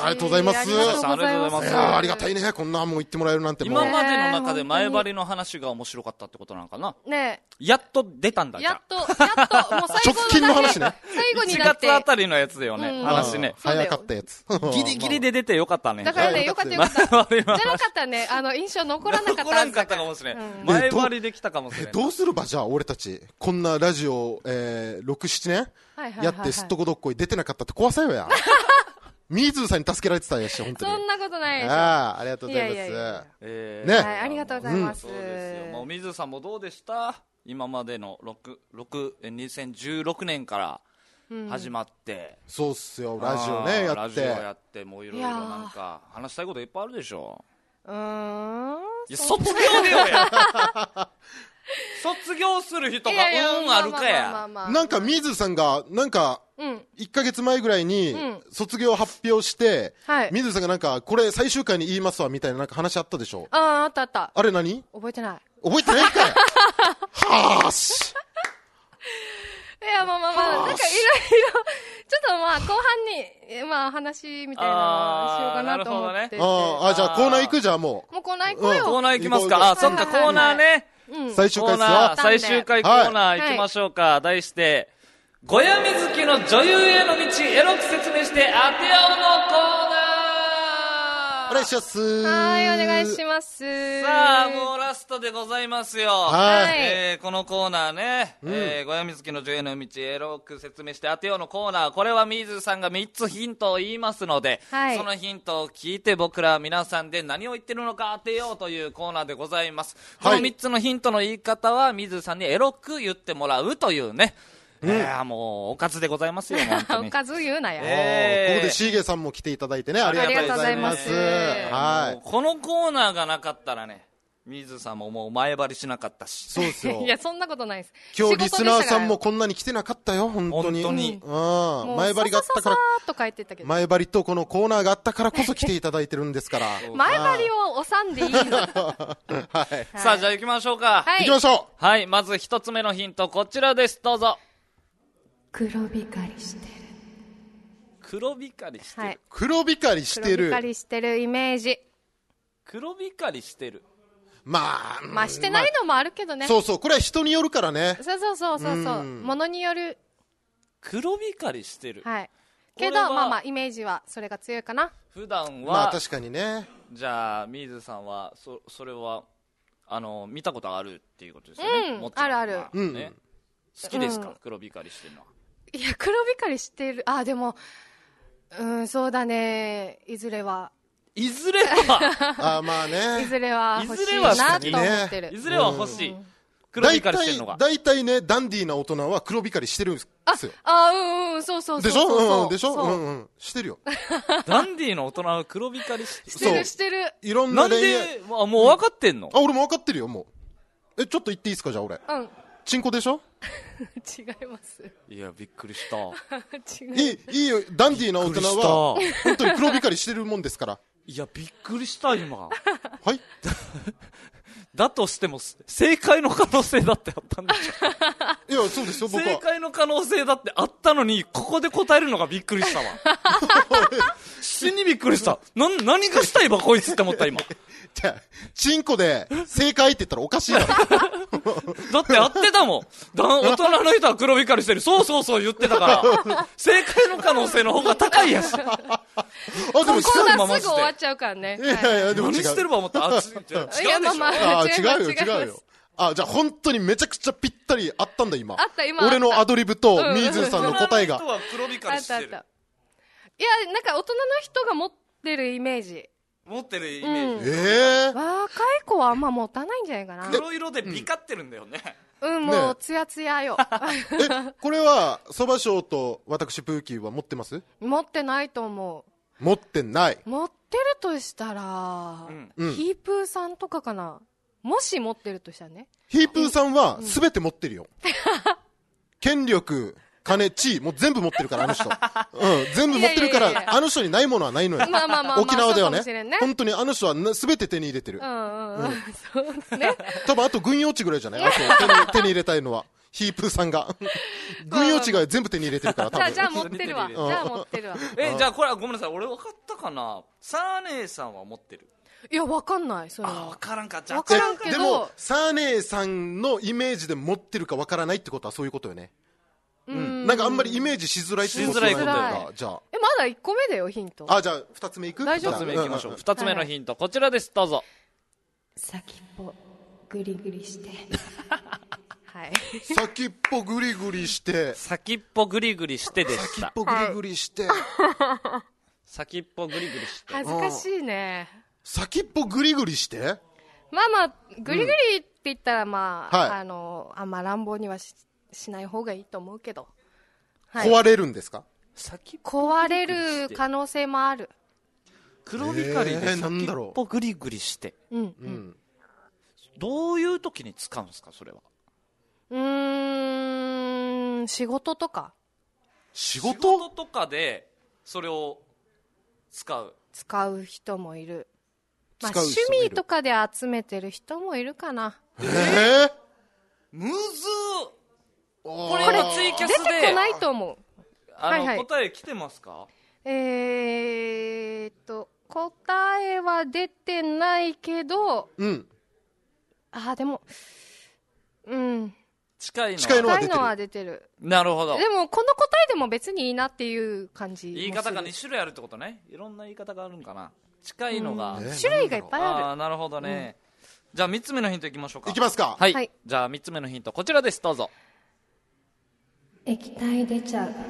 ます。 ありがとうございます。 ありがたいね。こんなもん言ってもらえるなんてもう。 今までの中で前張りの話が面白かったってことなのかな。 ねやっと出たんだじゃやっと、やっと、もう最後直近の話ね。 最後に 1 なって。 月あたりのやつだよね、話ね。 早かったやつ。 ギリギリで出てよかったね。 だからね、よかったよかった。じゃなかったね、あの、印象残らなかった。 残らなかったかもしれん。前張りできたかもしれん。 どうするば、じゃあ、俺たち。こんなラジオ、えー、ろく、ななねんやってすっとこどっこい出てなかったって怖さよや。ミーズーさんに助けられてたんやし、本当に。 そんなことないでしょ。 ああ、ありがとうございます。 いやいやいやえね、 はい、ありがとうございます。 そうですよ。もうミーズーさんもどうでした？今までの6、6、にせんじゅうろくねんから始まって。 うん、そうっすよ、ラジオね、やって。 ラジオやって、もういろいろなんか、話したいこといっぱいあるでしょ。 うーん。 いや、卒業でよや。卒業する人が運あるかや。 なんか、ミーズーさんが、なんか、いっかげつまえぐらいに、卒業発表して、ミーズーさんがなんか、これ最終回に言いますわ、みたいななんか話あったでしょ。 ああ、あったあった。 あれ何？ 覚えてない。 覚えてないんかい。はーし。 いや、まあまあまあ、なんかいろいろ、ちょっとまあ、後半に、まあ、話みたいなのをしようかなと思ってて。 ああ、じゃあコーナー行くじゃあもう。 もうコーナー行こうよ。 コーナー行きますか。あ、そっか、コーナーね。 最終回ですよ。 最終回コーナー行きましょうか。題して、小屋水木の女優への道、エロく説明して当てようのコーナー。 お願いします。 はい、お願いします。 さあ、もうラストでございますよ。 はい。 えー、このコーナーね、うん、えー、小屋水木の女優への道、エロく説明して当てようのコーナー。これはミーズさんがみっつヒントを言いますので、はい、そのヒントを聞いて僕ら皆さんで何を言ってるのか当てようというコーナーでございます。このみっつのヒントの言い方は、ミーズさんにエロく言ってもらうというね。うん、えー、もうおかずでございますよ。 おかず言うなよ。 えー、ここでシーゲさんも来ていただいてね、ありがとうございます。 はい。このコーナーがなかったらね、水さんももう前張りしなかったし。 そうですよ。 いや、そんなことないです。 今日リスナーさんもこんなに来てなかったよ、本当に。 本当に。 うん。前張りがあったから。 と書いてたけど。 前張りとこのコーナーがあったからこそ来ていただいてるんですから。 前張りを収んでいいの。 はい。 さあ、じゃあ行きましょうか。 はい。行きましょう。はい。まず一つ目のヒント、こちらです。どうぞ。 黒光りしてる。 黒光りしてる。はい、 黒光りしてる。 黒光りしてるイメージ。 黒光りしてる。 まあ、 まあしてないのもあるけどね。 そうそう、これは人によるからね。 そうそうそうそうそう。ものによる。 黒光りしてる。 はい。けど、まあまあ、イメージはそれが強いかな。 普段は。 まあ確かにね。 じゃあ、ミーズさんは、そ、それは、あの、見たことあるっていうことですよね。 うん、もちろんあるある。 うん。ね、 好きですか、うん、黒光りしてるのは。 いや、黒光りしてる。あ、でも、うん、そうだね。いずれは。 いずれはあ、まあね。 いずれは欲しいなと思ってる。 いずれは欲しい。黒光りしてるのが。 大体ね、ダンディーな大人は黒光りしてるんですよ。 あ、うんうん、そうそうそう。 でしょうん、でしょうんうん。してるよ。 ダンディーな大人は黒光りしてる。 してる、してる。 いろんな恋愛。なんで、もう分かってんの？ あ、俺も分かってるよ、もう。え、ちょっと言っていいですか、じゃあ俺。 うん。 チンコでしょ？ 違います。 いや、びっくりした。 違う。 いい、いいよ。ダンディーな大人は、本当に黒光りしてるもんですから。 いや、びっくりした、今。 はいだとしても、正解の可能性だってあったんでしょ。いや、そうですよ、僕は。 正解の可能性だってあったのに、ここで答えるのがびっくりしたわ。死にびっくりした。な、何がしたいば、こいつって思った、今。 じゃあ、チンコで正解って言ったらおかしいな。だって合ってたもん。だ大人の人は黒光りしてる。そうそうそう言ってたから。正解の可能性の方が高いやし。あ、でもコーナーすぐ終わっちゃうからね。 いやいや、でも違う。 何してるば思ったら、あ、違うでしょ。いや、まあまあ、違うよ、違うよ。あ、じゃあ本当にめちゃくちゃぴったりあったんだ、今。 あった、今。 俺のアドリブとミーズーさんの答えが。 大人の人は黒光りしてる。 あったあった。いや、なんか大人の人が持ってるイメージ。 持ってるイメージ。 ええ。 若い子はあんま持たないんじゃないかな。 黒色でビカってるんだよね。 うん、もう、つやつやよ。 え、これは、蕎麦賞と私、プーキーは持ってます？ 持ってないと思う。 持ってない。 持ってるとしたら、ヒープーさんとかかな。もし持ってるとしたらね。 ヒープーさんは、すべて持ってるよ。権力、金、地位、もう全部持ってるから、あの人。うん、全部持ってるから、あの人にないものはないのよ。 まあまあまあ、 沖縄ではね。本当にあの人はすべて手に入れてる。 うんうんうん。そうね。 多分あと軍用地ぐらいじゃないあと手に手に入れたいのは。 ヒープーさんが。軍用地が全部手に入れてるから、多分。 じゃあ、じゃあ持ってるわ。じゃあ持ってるわ。 え、じゃあこれはごめんなさい。俺分かったかな。サー姉さんは持ってる。 いや、わかんない、それあ、 は。 分からんか。じゃわからんけど。 でも、サー姉さんのイメージで持ってるか分からないってことはそういうことよね。うん。なんかあんまりイメージしづらいってことなんだ。じゃあ。 え、まだいっこめだよ、ヒント。 あ、じゃあ、二つ目いく？ 大丈夫？ 二つ目いきましょう。二つ目のヒント、こちらです。どうぞ。 先っぽ、グリグリして。はい。 先っぽグリグリして。 先っぽグリグリしてでした。 先っぽグリグリして。 先っぽグリグリして。 恥ずかしいね。 先っぽグリグリして。 まあまあ、グリグリって言ったらまあ、あの、あんま乱暴にはししない方がいいと思うけど。 壊れるんですか？ 壊れる可能性もある。 黒光りで先っぽグリグリして。 うん。うん。 どういう時に使うんですか、それは。 うーん、仕事とか。 仕事？ 仕事とかで、それを使う。 使う人もいる。まあ、趣味とかで集めてる人もいるかな。 えー、 むずー。 これ、これツイキャスで出てこないと思う。 あの、はいはい、答え来てますか？ えーっと、答えは出てないけど、 うん。 あ、でも、うん。 近いのは近いのは出てる。 近いのは出てる。 なるほど。 でも、この答えでも別にいいなっていう感じ。 言い方がに種類あるってことね。いろんな言い方があるんかな。近いのが。 種類がいっぱいある。 ああ、なるほどね。うん、じゃあみっつめのヒントいきましょうか。 いきますか。 はい。はい、じゃあみっつめのヒント、こちらです。どうぞ。 液体出ちゃう。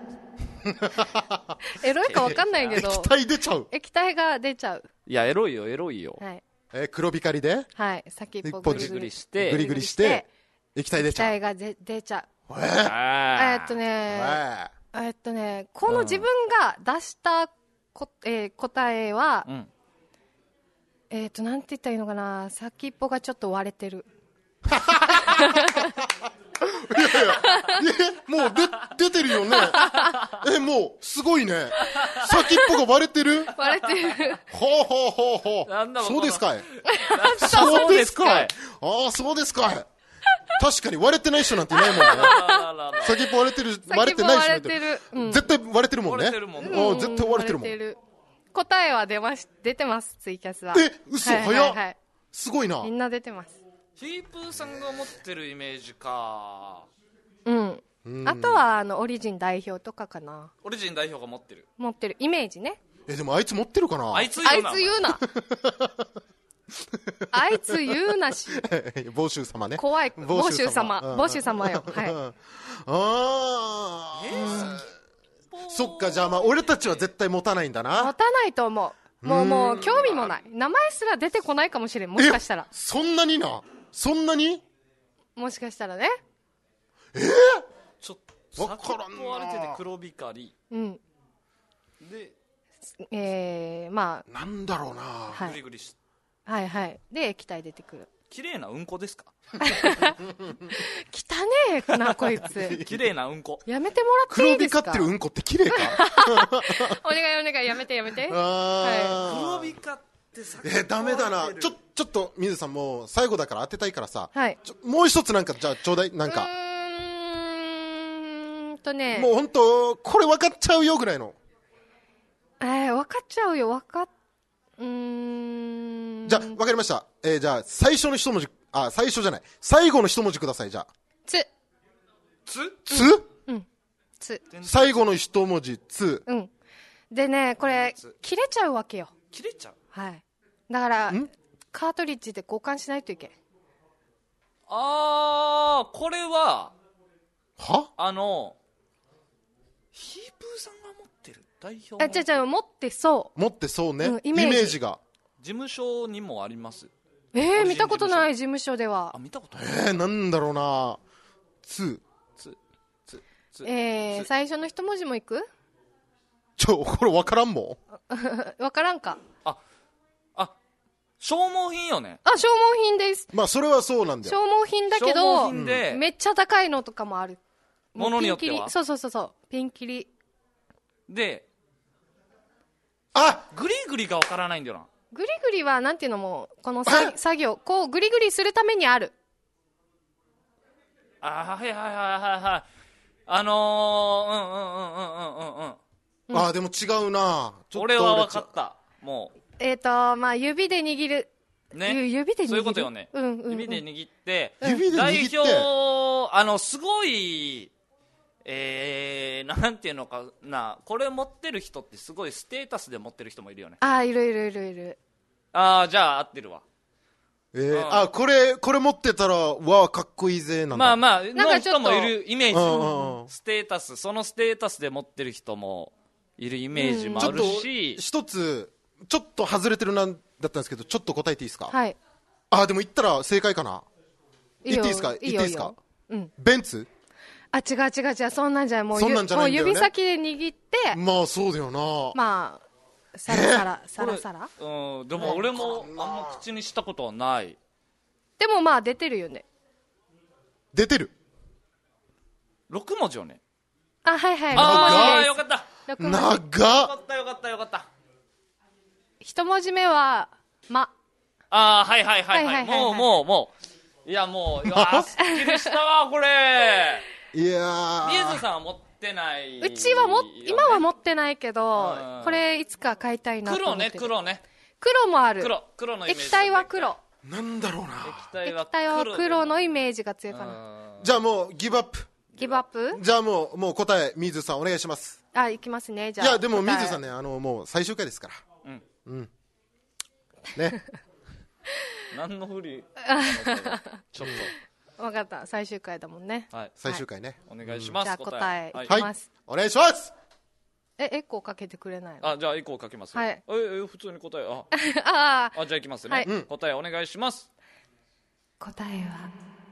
エロいかわかんないけど。 液体出ちゃう。 液体が出ちゃう。 いや、エロいよ、エロいよ。 はい。 えー、黒光りではい。先っぽグリグリして。 グリグリして、液体出ちゃう。 液体がで出ちゃう。 えー、 えっとね、えっとね、この自分が出したこ、えー、答えは、うん、えっと、なんて言ったらいいのかな、先っぽがちょっと割れてる。 いやいや、え、もうで出てるよね。え、もう、すごいね。先っぽが割れてる？ 割れてる。 ほうほうほうほう。 なんだそうですかい。 そうですかい。 ああ、そうですかい。確かに割れてない人なんていないもんね。先っぽ割れてる、割れてない人なんて。絶対割れてるもんね。 割れてるもんね。 うん、絶対割れてるもん。 答えは出まし、出てます、ツイキャスは。 え、嘘、早っ。すごいな。 みんな出てます。 ヒープーさんが持ってるイメージか。 うん。あとは、あの、オリジン代表とかかな。 オリジン代表が持ってる。 持ってる。イメージね。 え、でもあいつ持ってるかな？ あいつ言うな。 あいつ言うな。あいつ言うなし。 帽子様ね。 怖い。帽子様。帽子様よ。はい。 ああ。そっか、じゃあまあ、俺たちは絶対持たないんだな。 持たないと思う。もうもう、興味もない。名前すら出てこないかもしれん。もしかしたら。 そんなにな。そんなに？ もしかしたらね。 えー、 ちょっとわからんな。割れてて黒光り。 うん。 で、 えー、まあ。なんだろうな。 はい。グリグリし。 はいはい。で、液体出てくる。 綺麗なうんこですか？ 汚ねえな、こいつ。 綺麗なうんこ。 やめてもらっていいですか？ 黒光ってるうんこって綺麗か？ お願いお願い、やめてやめて。 はい。 黒光ってさ。 え、ダメだな。ちょ、ちょっと、水さんもう最後だから当てたいからさ。 はい。 ちょもう一つなんか、じゃあちょうだい、なんか。 うーんとね。 もうほんと、これ分かっちゃうよぐらいの。 えー、分かっちゃうよ、分かっ、うーん。 じゃあ、分かりました。えー、じゃあ、最初の一文字、あ、最初じゃない。最後の一文字ください、じゃあ。 つ。 つ？ つ？ うん。つ。 最後の一文字、つ。 うん。でね、これ、切れちゃうわけよ。 切れちゃう？ はい。だから、カートリッジで交換しないといけん。 あー、これは、 は？ あの、ヒープーさんが持ってる代表。 あ、じゃじゃ持ってそう。 持ってそうね。うん、 イメージ。 イメージが。 事務所にもあります。 えー、見たことない、事務所では。 あ、見たことない。 えー、なんだろうな。つ。 つ。つ。つ。 えー、最初の一文字もいく？ ちょ、これ分からんもん。分からんか。 あ、あ、消耗品よね。 あ、消耗品です。 まあ、それはそうなんだよ。 消耗品だけど、 でめっちゃ高いのとかもある。 ものによっては。 そうそうそうそう。ピンキリ。 で、 あ、 グリグリがわからないんだよな。 グリグリは、なんていうのも、この作業、こう、グリグリするためにある。 ああはいはいはいはいはいあのー、うんうんうんうんうんうんうん、あでも違うなちょっと俺は分かったもうえっ、ー、とまあ指で握るね指で握るそういうことよね、 うんうんうん、 指で握って指で握って代表あのすごいえー、なんていうのかなこれ持ってる人ってすごいステータスで持ってる人もいるよねあいるいるいるいるああじゃあ合ってるわえー、あ, あこれこれ持ってたらわあかっこいいぜなんだまあまあの人もいるイメージ、 うんうん、 ステータスそのステータスで持ってる人もいるイメージもあるし、 うん、ちょっと一つちょっと外れてるなんだったんですけどちょっと答えていいですかはいあでも言ったら正解かな言っていいですか言っていいですかうん、 ベンツあ違う違う違うそんなんじゃないもうそんなんじゃないんだよねもう指先で握ってまあそうだよなまあサラサラサラサラうんでも俺もあんま口にしたことはないでもまあ出てるよね出てるろく文字よねあはいはいああよかった長っよかったよかったよかった一文字目はまああはいはいはいはいもうもうもういやもうあすっきりしたわこれいやーリエズさんは持ってないうちはも今は持ってないけどこれいつか買いたいなと思ってる黒ね黒ね黒もある黒黒のイメージ液体は黒なんだろうな液体は 黒, 液体は黒のイメージが強いかなじゃあもうギブアップギブアップじゃあもうもう答え水さんお願いしますあいきますねじゃあいやでも水さんねあのもう最終回ですからうんうんね何のふりちょっと分かった最終回だもんねはい最終回ねお願いしますじゃあ答えいきます、 はい、お願いしますえエコーかけてくれないのあじゃあエコーかけますはいええ普通に答えあああじゃあいきますね、 はい、 答えお願いします答えは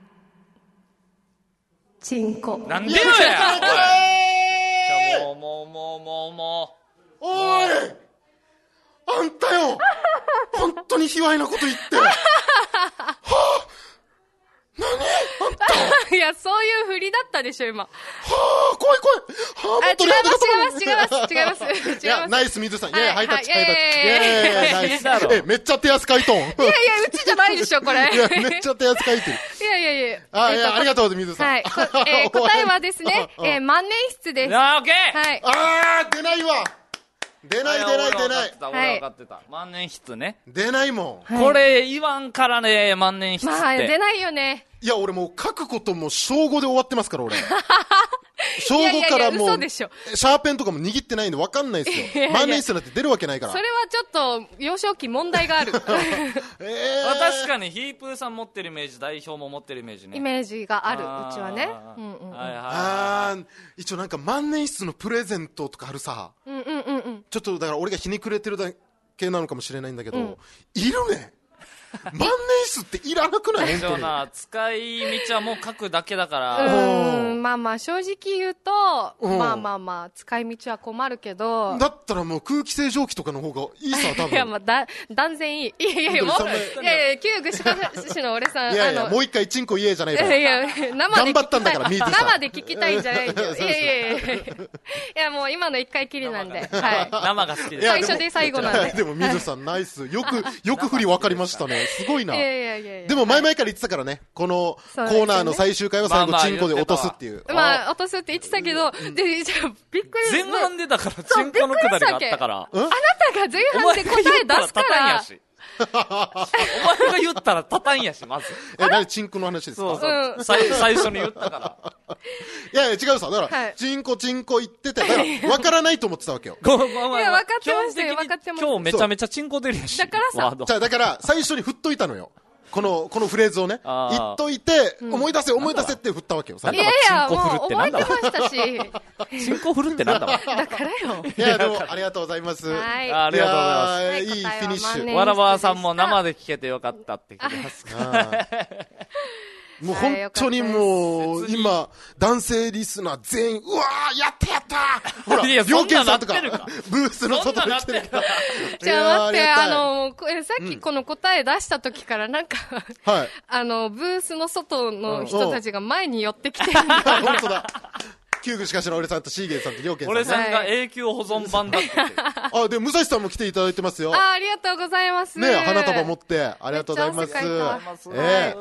チンコなんでよやおいじゃあもうもうもうもうもうおいあんたよ本当に卑猥なこと言ってはあ何あんたいやそういう振りだったでしょ今はあ怖い怖いはああ違います違います違います違いますいやナイス水さんいやハイタッチハイタッチいやいやナイスえめっちゃ手汗かいとんいやいやうちじゃないでしょこれいやめっちゃ手汗かいてるいやいやいやあいやありがとう水さんはいえ答えはですねえ万年筆ですあオッケーはいあ出ないわ出ない出ない出ない俺分かってた万年筆ね出ないもんこれ言わんからね万年筆ってまあ出ないよねいや俺もう書くことも小ごで終わってますから俺小ごからもうシャーペンとかも握ってないんで分かんないですよ万年筆なんて出るわけないからそれはちょっと幼少期問題があるえー、確かにヒープーさん持ってるイメージ代表も持ってるイメージねイメージがあるうちはねあ一応なんか万年筆のプレゼントとかあるさ、 うんうんうんうん、 ちょっとだから俺がひねくれてるだけなのかもしれないんだけど、うん、いるね万年筆っていらなくない本当にな使い道はもう書くだけだからうんまあまあ正直言うとまあまあまあ使い道は困るけどだったらもう空気清浄機とかの方がいいさ多分いやまあだ断然いいいやいやいやもういやいや旧串川市の俺さんいやいやもう一回チンコ言えじゃないからいやいや生で頑張ったんだから水さん生で聞きたいんじゃないんだよいやいやいやいやもう今の一回きりなんではい生が好きです最初で最後なんででも水さんナイスよくよく振り分かりましたねすごいないやいやいやいやでも前々から言ってたからねこのコーナーの最終回は最後チンコで落とすっていうまあ落とすって言ってたけどでじゃあびっくり前半でだからチンコのくだりがあったからあなたが前半で答え出すからお前が言ったらたたんやしまずえ何チンコの話ですかそうそう、うん、最, 最初に言ったからいやいや違うさだから、はい、チンコチンコ言っててだから分からないと思ってたわけよいや分かってましたよ分かってました今日めちゃめちゃチンコ出るやしだからさじゃあだから最初に振っといたのよこのこのフレーズをね言っといて、うん、思い出せ思い出せって振ったわけよいやいやもう覚えてましたしチンコ振るってなんだわだからよいやどうもありがとうございますはいありがとうございますいいフィニッシュわらばさんも生で聞けてよかったって聞きますもう本当にもう今男性リスナー全員うわーやったやったほら両健さんとかブースの外で来てるからじゃあ待ってあのさっきこの答え出した時からなんかはいあのブースの外の人たちが前に寄ってきてる本当だ旧具しかしの俺さんとシーゲンさんと両健さん俺さんが永久保存版だってあで武蔵さんも来ていただいてますよあありがとうございますね花束持ってありがとうございますええ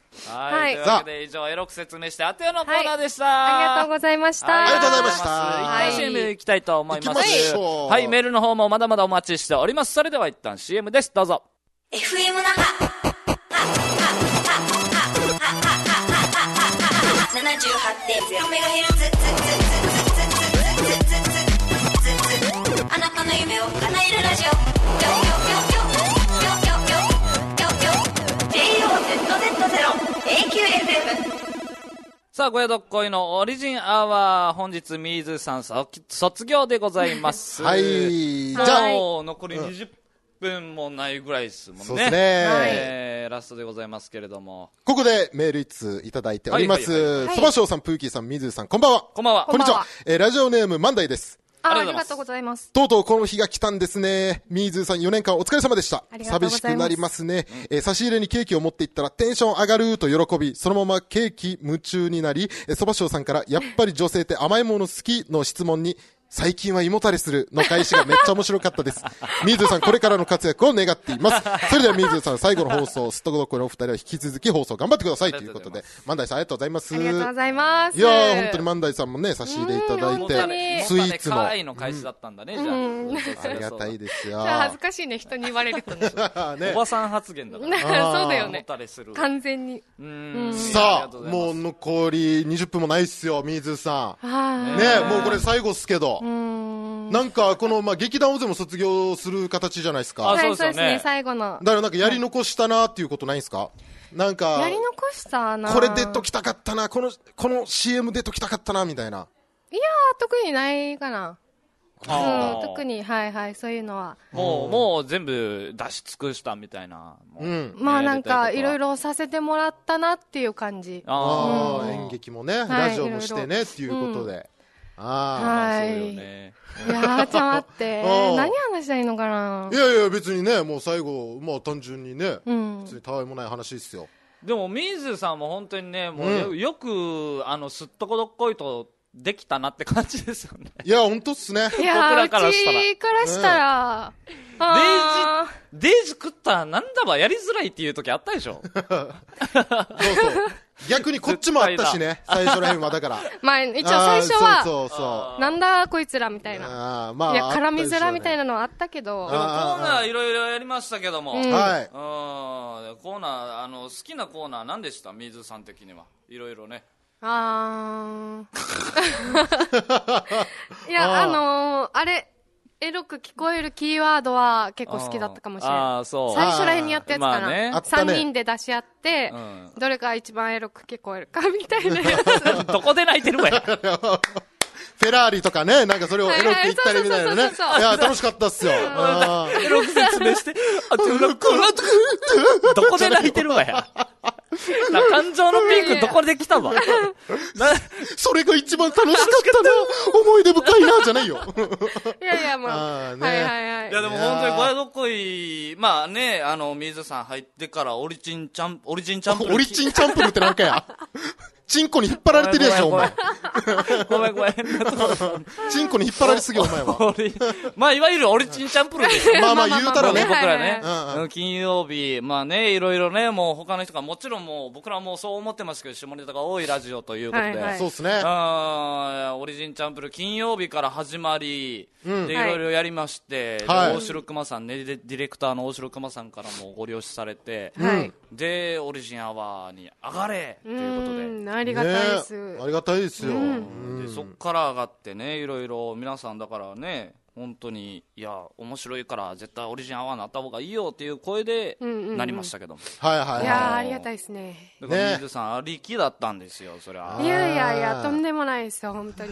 はい。というわけで以上、エロく説明してあてよのコーナーでした。 ありがとうございました。 ありがとうございました。 一旦 シーエム 行きたいと思います。 行きましょう。 はい、メールの方もまだまだお待ちしております。それでは一旦 シーエム です。どうぞ。 エフエム 那覇 ななじゅうはちてんゼロ メガヘルツあなたの夢を叶えるラジオ ジェイオーゼットゼットゼロ エーキューエフエムさあ、ごやどっこいのオリジンアワー、本日ミーズさん卒業でございます。 はい。 じゃあ、もう残りにじゅっぷんもないぐらいですもんね。 そうですね。 えー、ラストでございますけれども。 ここでメールいついただいております。 はいはいはい、 そばしょうさん、プーキーさん、ミズさん、こんばんは。 こんばんは。 こんにちは。えー、ラジオネーム、万代です。 あ, ありがとうございます。 とうとうこの日が来たんですね。ミーズーさんよねんかんお疲れ様でした。寂しくなりますね、うんえー。差し入れにケーキを持っていったらテンション上がると喜び、そのままケーキ夢中になり、そばしょうさんからやっぱり女性って甘いもの好きの質問に、最近は胃もたれするの返しがめっちゃ面白かったです。ミーズーさんこれからの活躍を願っています。それではミーズーさん最後の放送、すっとこどっこいのお二人は引き続き放送頑張ってくださいということで、万代さんありがとうございます。 ありがとうございます。 いやー本当に万代さんもね、差し入れいただいて、スイーツも。 可愛いの返しだったんだね、じゃあ。 ありがたいですよ。 恥ずかしいね、人に言われるとね。 ねおばさん発言だから。 そうだよね。完全に。 うんさあ、もう残りにじゅっぷんもないっすよ、ミーズーさん。ね、もうこれ最後っすけど。なんか、この、まあ、劇団大勢も卒業する形じゃないですか。 あ、そうですね。ね、最後の。 だからなんかやり残したなっていうことないんですか？なんか、 やり残したなこれ出ときたかったな、この、この シーエム 出ときたかったな、みたいな。 いやー、特にないかな。うん、特に、はいはい、そういうのは。 もう、もう全部出し尽くしたみたいな。 うん。 まあなんか、いろいろさせてもらったなっていう感じ。 ああ、演劇もね、ラジオもしてね、っていうことで。 ああ、はい。そうよね。いやー、ちょっと待って。何話したらいいのかな。 いやいや、別にね、もう最後、まあ単純にね、うん、別にたわいもない話ですよ。 でも、ミーズさんも本当にね、もうよ、うん、よく、あの、すっとこどっこいと、できたなって感じですよね。 いや、ほんとっすね。 いや、僕らからしたら。うちからしたら、 デイジ、デイジ食ったらなんだばやりづらいっていう時あったでしょ。そうそう。 逆にこっちもあったしね、最初らへんはだから。 まあ、一応最初は、 そうそうそう。 なんだこいつらみたいな。あまあ、いや、絡みづらみたいなのはあったけど。 でもコーナーいろいろやりましたけども。 はい。 うん。コーナー、あの、好きなコーナー何でした水さん的には。いろいろね。 あー。いや、あのー、あれ、エロく聞こえるキーワードは結構好きだったかもしれない。ああ、そう。最初らへんにやったやつかな。まあね、さんにんで出し合って、うん、どれが一番エロく聞こえるかみたいなやつ。 どこで泣いてるわよ。 フェラーリとかね、なんかそれをエロく言ったりみたいなね。いや、楽しかったっすよ。 エロく説明して、あ、ちょ、エロく、どこで泣いてるわや。な感情のピークどこで来たわ。 それが一番楽しかったな。思い出深いな、じゃないよ。 いやいや、まあ。ね、はいはいはい。 いやでも本当にごやどっこい、まあね、あの、水さん入ってからオリジンチャン、オリジンチャンプル。 オリジンチャンプルってなんかや。チンコに引っ張られてるでしょ、お前。 ごめんごめん。 チンコに引っ張られすぎ、お前は。 まあ、いわゆるオリジンチャンプルですよ。 まあまあ、言うたらね。 僕らね。金曜日、まあね、いろいろね、もう他の人が、もちろんもう、僕らもそう思ってますけど、下ネタが多いラジオということで。 そうですね。 オリジンチャンプル、金曜日から始まり、で、いろいろやりまして、大城熊さんね、ディレクターの大城熊さんからもご了承されて、で、オリジンアワーに上がれということで。 ありがたいです、 ね、ありがたいですよ、 うん、でそっから上がってねいろいろ皆さんだからね本当にいや面白いから絶対オリジンアワーになった方がいいよっていう声でなりましたけども、 うんうんうん、はいはい、 いやありがたいですね。 だから水さんありきだったんですよそれは。 いやいやいやとんでもないですよ本当に。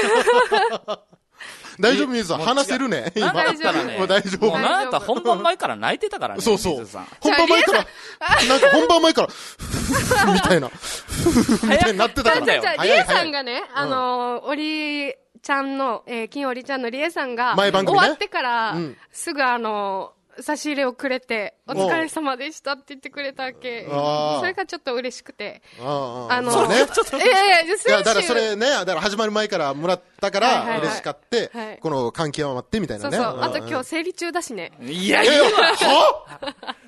大丈夫水さん話せるね今。 大丈夫ね。 もう大丈夫。 もうなんか本番前から泣いてたからね。 そうそう。本番前からなんか本番前からみたいなみたいになってたから。 じゃあリエさんがねあのオリちゃんの金オリちゃんのリエさんが終わってからすぐあの差し入れをくれてお疲れ様でしたって言ってくれたわけ。それがちょっと嬉しくて。 ああのね。いやいやいやだからそれねだから始まる前からもらったから嬉しかってこの感極まってみたいなね。 そうそう。あと今日生理中だしね。 いやいや。 は？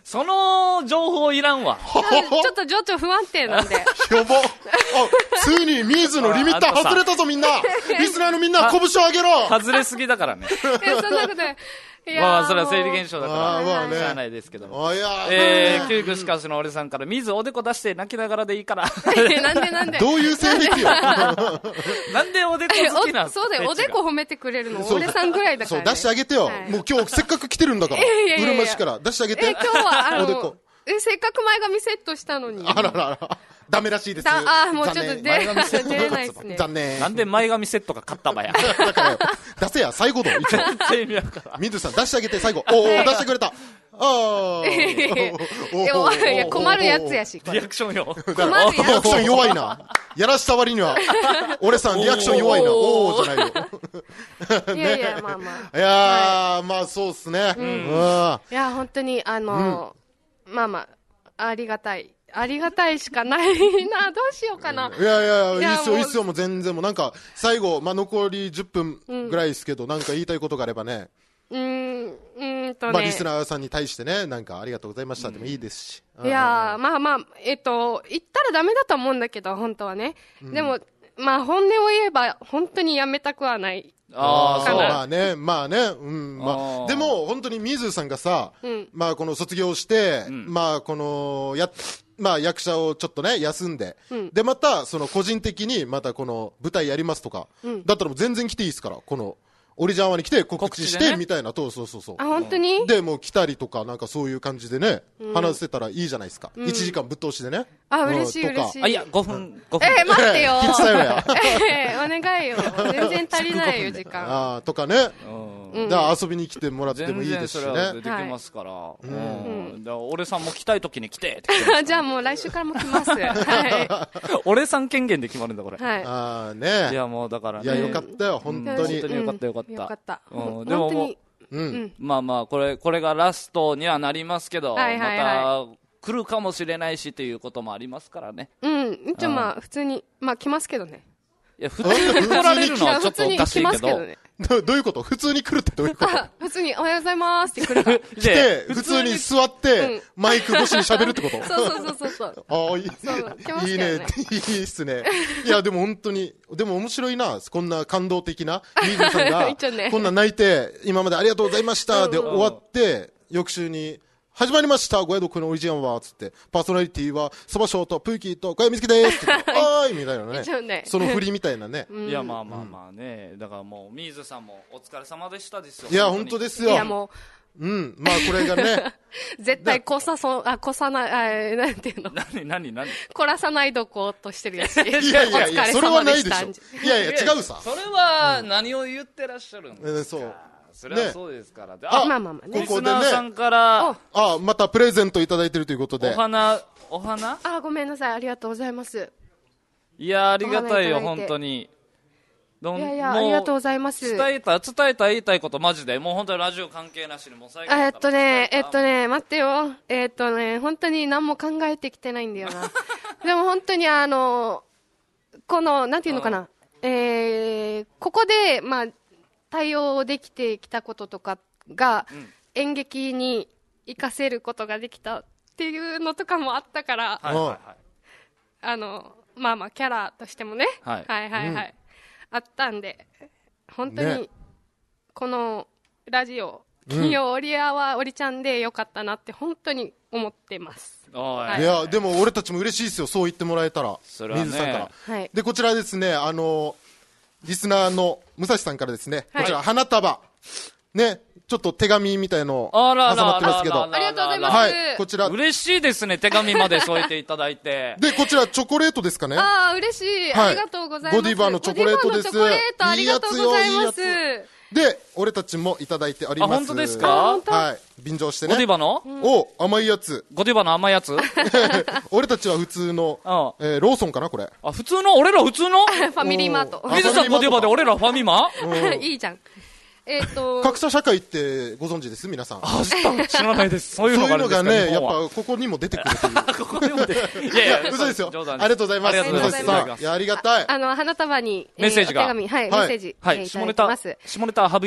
その情報いらんわ。 ちょっと情緒不安定なんで。 やば。あ、ついにミーズのリミッター外れたぞみんな。リスナーのみんな拳を上げろ。 外れすぎだからね。 え、そんなことない。いやまあ、それは生理現象だから、 あーまあねしゃあないですけども。 あ、いやえー、キュークしかしの俺さんから、水おでこ出して泣きながらでいいから。 え、なんでなんで。 どういう性癖よ。 なんでおでこ好きなんおそうだよ、おでこ褒めてくれるの、俺さんぐらいだかそう、 らね。 出してあげてよ。 はいもう今日せっかく来てるんだから。 いやいやいやうるま市から出してあげて。 え、今日は、あおでこの、え、せっかく前髪セットしたのに。 あららら。ダメらしいです。 だあー、もうちょっと残出念出れないですね。 残念。 なんで前髪セットが買ったばや。 だからよ、出せや、最後の、一応。 全然意味わからん。 ミズさん出してあげて、最後。おお、出してくれた。ああ。 いやおいや困るやつやし、これリアクションよ。 困るやつ。 リアクション弱いな。やらした割には。俺さんリアクション弱いな。おおじゃないよ。 いやいや、まあまあ。 いやー、まあそうっすね。うん。 いや、本当に、あの、まあまあ、ありがたい。ありがたいしかないな。どうしようかな。 いやいやいいやや、いいっすよ、 もういいっすよ、もう全然もうなんか、最後、まあ残りじゅっぷんぐらいですけど、なんか言いたいことがあればね。 うーん、うーんとね。 まあリスナーさんに対してね、なんかありがとうございましたでもいいですし。 いやー、まあまあ、えっと、言ったらダメだと思うんだけど、本当はね。でも、まあ本音を言えば、本当にやめたくはない。 ああ、そう。 まあね、まあね、うん、まああ、 ーでも、本当に水さんがさ、 んまあ、この卒業して、 んまあ、この、や、まあ、役者をちょっとね、休んで、 んで、また、その、個人的に、またこの、舞台やりますとか、だったらもう全然来ていいですから、この、オリジャンワに来て告知して、 告知でねみたいな、そうそうそうそう。 あ、本当にで、もう来たりとか、なんかそういう感じでね、話せたらいいじゃないですか。いちじかんぶっ通しでね。 あ、 うん嬉しいとか嬉しい。 あ、いや、ごふん、ごふん。 えー、待ってよ。 聞いてたよや。 えー、お願いよ。全然足りないよ、時間。 ああ、とかね。 うんだから遊びに来てもらっても全いいですし然それはでね。 きますから。うん。だから俺さんも来たい時に来てって来てじゃあもう来週からも来ます。は俺さん権限で決まるんだ、これ。 い。はい。 ああ、ね。 いや、もうだからね。 いや、よかったよ、本当に本当。によかったよかった。 よかった。 うん本でももう当に。 うん。 まあまあ、これ、これがラストにはなりますけど、 はいはいはまた来るかもしれないしっていうこともありますからね。 うん。一応まあ、普通に、まあ来ますけどね。 いや、普通に来られるのはちょっとおかしいけど。 ね。 どどういうこと普通に来るってどういうことあ、普通におはようございますって来るから。 来て、普通に座って、マイク越しに喋るってことそうそうそうそうそう。 ああ、いいそう来ますいいねけどね。 いいっすね。いや、でも本当に、でも面白いな。こんな感動的な、ミーズさんが一応ね、 こんな泣いて、今までありがとうございましたで終わって、翌週に、始まりましたご宿くのオリジナルは、つって、パーソナリティは、そばしょうとプーキーと小山みつきですって言って、はーいみたいな一応ねね。その振りみたいなね。 いや、まあまあまあね。だからもう、ミーズさんもお疲れ様でしたですよ。 いや、本当ですいやよ。 もうん。まあ、これがね、 う、絶対こさそ、あ、こさない、あ、なんていうの。 何、何、何こらさないどことしてるやつ。いいやいやいや、それはないでしょ。いやいや、違うさ。 それは何を言ってらっしゃるんですか、 えーそう。 それはそうですから。でああ、 まあまあまあねリここでねスナーさんから、 あ、またプレゼントいただいてるということで。 お花、お花あ、ごめんなさい。ありがとうございます。 いや、ありがたいよ、 お花いただいて本当に。どんいやいや、 もうありがとうございます。 伝えた、伝えた言いたいことマジで、もう本当にラジオ関係なしに、もう最後あえっとね、えっとね、待ってよ。えっとね、本当に何も考えてきてないんだよな。でも本当にあの、この、なんていうのかな。えー、ここで、まあ、対応できてきたこととかが、演劇に活かせることができたっていうのとかもあったから、 はいはいはい。 あの、まあまあ、キャラとしてもね。 はいはいはいはい。あったんで、本当ねに、このラジオ、金曜オリアはオリちゃんでよかったなって本当に思ってます。 おい、 はいいや、でも俺たちも嬉しいですよ。そう言ってもらえたら。 それはね水さんから。 はい。 で、こちらですね、あの、リスナーの武蔵さんからですね、 はいこちら花束、ね、ちょっと手紙みたいのあらら挟まってますけど、 あららありがとうございますはい、こちら。 嬉しいですね、手紙まで添えていただいて。 で、こちらチョコレートですかね。 ああ、嬉しい。 はいありがとうございます。 ゴディバのチョコレートですゴディバのチョコレートありがとうございます。 いいやで、俺たちもいただいております。 あ本当ですかあ本当はい。便乗してね。 ゴディバのお、甘いやつ。 ゴディバの甘いやつ俺たちは普通の、 うんえーローソンかな、これ。 あ、普通の俺ら普通のファミリーマート。 あ水さんゴディバで俺らファミマいいじゃん。えっと、 格差社会ってご存知です皆さん。 あ、知った知らないです。そういうそういうのがあるんですかのがね、やっ日本はぱここにも出てくるという。 ここでもで。いやいや、 嘘ですよ。あ冗談りがとうございます。 ありがとうございます。 武蔵さんいや、ありがたい。 あの、花束に、えメッセージがお手紙、はい、メはいッセージ、 はい、 えーいた下ネタだいてます。、 下ネタ省いて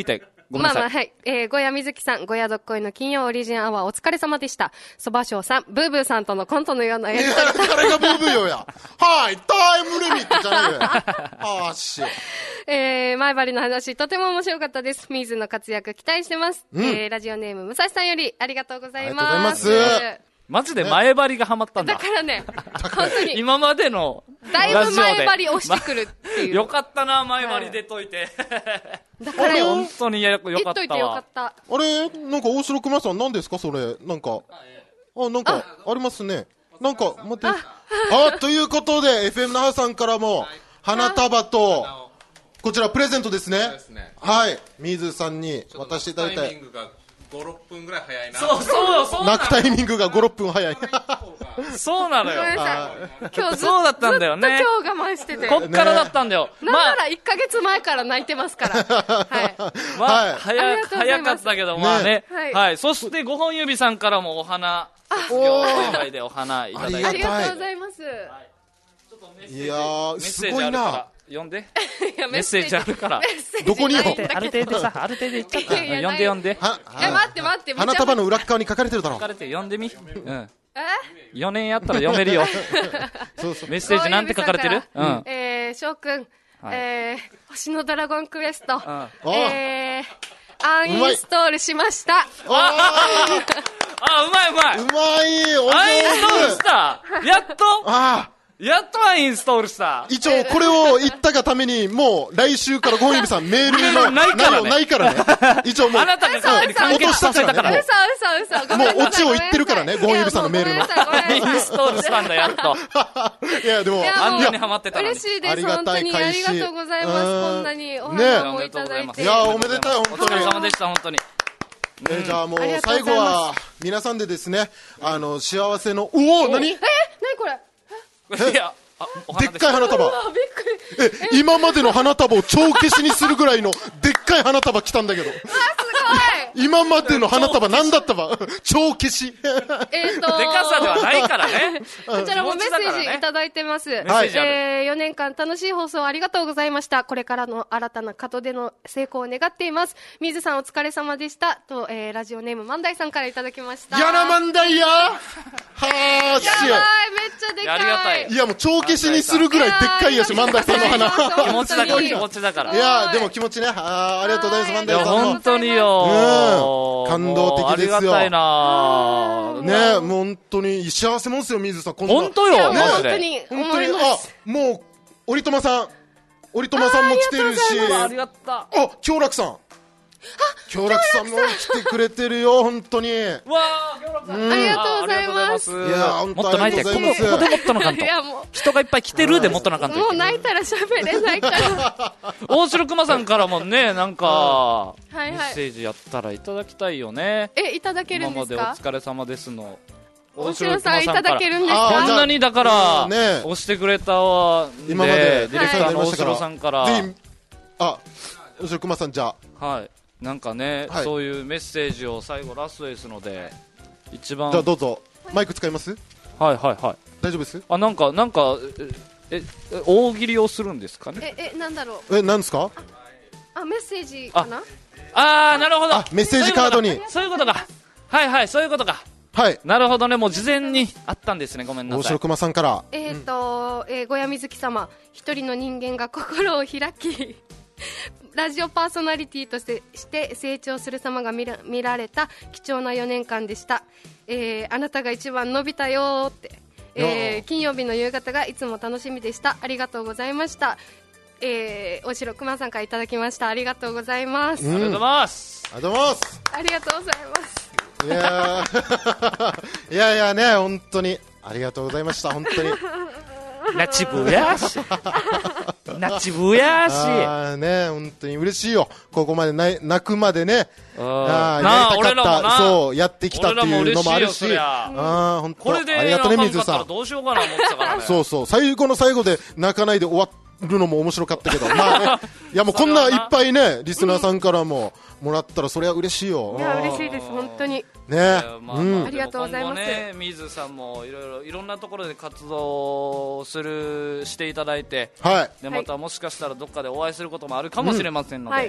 ごめんなさい。 まあまあ、はい。えー、小屋みずきさん、小屋どっこいの金曜オリジンアワーお疲れ様でした。そばしょうさん、ブーブーさんとのコントのようなやりとり。 誰がブーブーよや。はい、タイムリミットじゃねえよ。あーし。 えー、前張りの話、とても面白かったです。ミーズの活躍期待してます。うん、えー、ラジオネーム、むさしさんより、ありがとうございます。 ありがとうございます。 マジで前張りがハマったんだ。 だからね、本当に。 今までのだいぶ前張り押してくるっていう。 よかったな、前張り出といて。だからよ、本当によかったわ。 言っといてよかった。 あれ、なんか大城熊さん何ですかそれ。なんか。あ、なんか、ありますね。なんか、待って。あ、ということで、エフエム 那覇さんからも、花束と、こちらプレゼントですね。はい。水さんに渡していただいて。 ご、ろっぷんぐらい早いな。 そうそうよ、そうなの。 泣くタイミングがご、ろっぷん早い。 そうなのよ。 今日そうだったんだよね。 ずっと今日我慢してて。 こっからだったんだよ。 なんならいっかげつまえから泣いてますから。はい。 まあ、早、早かったけど、まあね。はい。そしてごほん指さんからもお花、卒業お祝いでお花いただいて。 ありがとうございます。 いやー、すごいな。 読んで。メッセージあるから。 どこによ。 ある程度さ、ある程度言っちゃった。読んで読んで。 え、待って待って。 花束の裏側に書かれてるだろ。 書かれて読んでみ。うん。えよねんやったら読めるよ。そうそう。メッセージなんて書かれてる？うん。 えー、翔くん。えー、星のドラゴンクエスト。えー、アンインストールしました。あ、 うまいうまい。 うまい。お上手。 アンインストールした。やっとああ。 やっとはインストールした。 一応、これを言ったがために、もう、来週からごほん指さん、メールの内容ないからね。一応もう、 あなたが勝手に完結させたから。 嘘嘘嘘。 もう、オチを言ってるからね、ごほん指さんのメールの。 インストールしたんだ、やっと。 いや、でも、 あんなにハマってたのに。 嬉しいです、本当に。ありがとうございます。こんなにお花もいただいて。 いや、おめでたい、本当に。 お疲れ様でした、本当に。 えじゃあもう、最後は、皆さんでですね、あの、幸せの、おお、何？ え、何これ？ いや。 でっかい花束。え、今までの花束を帳消しにするぐらいのでっかい花束来たんだけど。今までの花束なんだったわ。帳消し。 えっと。 でかさではないからね。 こちらもメッセージいただいてます。 はい。 えー、よねんかん楽しい放送ありがとうございました。これからの新たな門出の成功を願っています。水さんお疲れ様でした。と、えー、ラジオネーム万代さんからいただきました。 やな万代やはーしやばい、めっちゃでかい。 ありがたい。 いやもう帳消しにするぐらいでっかいやし、万代さんの花。 気持ちだから、気持ちだから。 いやでも気持ちね。あありがとうございます、万代さん。 いや、本当によ。 うん。感動的ですよ。 ありがたいなねもう本当に幸せもんすよ、水さん。 本当よ、マジで。 本当に、 本当に、あ、もう、折友さん。折友さんも来てるし。 ありがとう。 あ、京楽さん。京楽さんも来てくれてるよ、本当に。 わー、京楽さん。 ありがとうございます。 いや、本当もっと泣いて、ここでもっと泣かんと。人がいっぱい来てるでもっと泣かんと。 もう泣いたら喋れないから。 大城熊さんからもね、なんか、メッセージやったらいただきたいよね。 え、いただけるんですか？ 今までお疲れ様ですの。 大城さんいただけるんですか？ こんなにだから、押してくれたわ。 今まで、 ディレクターの大城さんから。 ぜひ、あ、大城熊さんじゃあ。はい。なんかね、はい、そういうメッセージを最後ラストですので一番じゃあどうぞマイク使います？ はいはいはい大丈夫です？ あなんかなんかええ大喜利をするんですかね？ ええなんだろうえなんですか？ あメッセージかな？ ああなるほどメッセージカードにそういうことかはいはいそういうことかはいなるほどねもう事前にあったんですねごめんなさい大城熊さんからえっと、うんえー、小屋水木様一人の人間が心を開きラジオパーソナリティとして成長する様が見 ら, 見られた貴重なよねんかんでした、えー、あなたが一番伸びたよって、えー、金曜日の夕方がいつも楽しみでしたありがとうございました、えー、大城熊さんからいただきましたありがとうございます、 うん、ありがとうございますありがとうございますありがとうございますいやいやいやね本当にありがとうございました本当にナチブやしナチブやしあね本当に嬉しいよここまで泣くまでねああやりたかったそうやってきたっていうのもあるしあ本当これでありがとうね水さんどうしようかな思ってたからねそうそう最後の最後で泣かないで終わるのも面白かったけどまあねいやもうこんないっぱいねリスナーさんからももらったらそれは嬉しいよいや嬉しいです本当にねまあうん、ありがとうございます。 ね、水さんもいろいろいろんなところで活動するしていただいて、 はい。 でまたもしかしたらどっかでお会いすることもあるかもしれませんので、うんはい、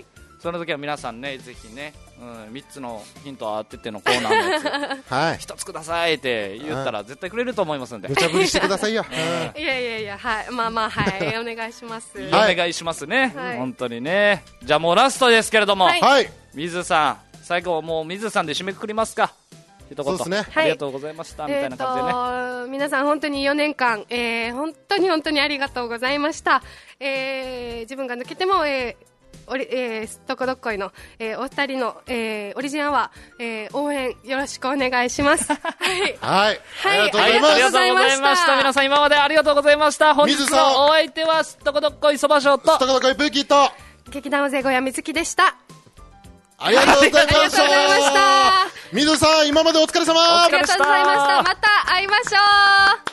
その時は皆さんね、ぜひね、うん、みっつのヒントを当ててのコーナーのやつ、はい、ひとつくださいって言ったら絶対くれると思いますんで、 無茶ぶりしてくださいよ。 いやいやいや、はい、まあまあ、はい、お願いします。 お願いしますね、はい、本当にね。じゃあもうラストですけれども、はい、水さん、最後もう水さんで締めくくりますか。一言、そうですね、ありがとうございました、はい、みたいな感じでね、えー、皆さん本当によねんかん、えー、本当に本当にありがとうございました。えー、自分が抜けても、えーおりえー、すっとこどっこいの、えー、お二人の、えー、オリジンアワー、えー、応援よろしくお願いします。はい、 はい、 はい、 ありがとうございます。 ありがとうございました。皆さん今までありがとうございました。本日のお相手はすっとこどっこいそばしょうとすっとこどっこいプーキーと劇団大勢小屋みずきでした。 ありがとうございました。水さん、今までお疲れ様。 ありがとうございました。また会いましょう。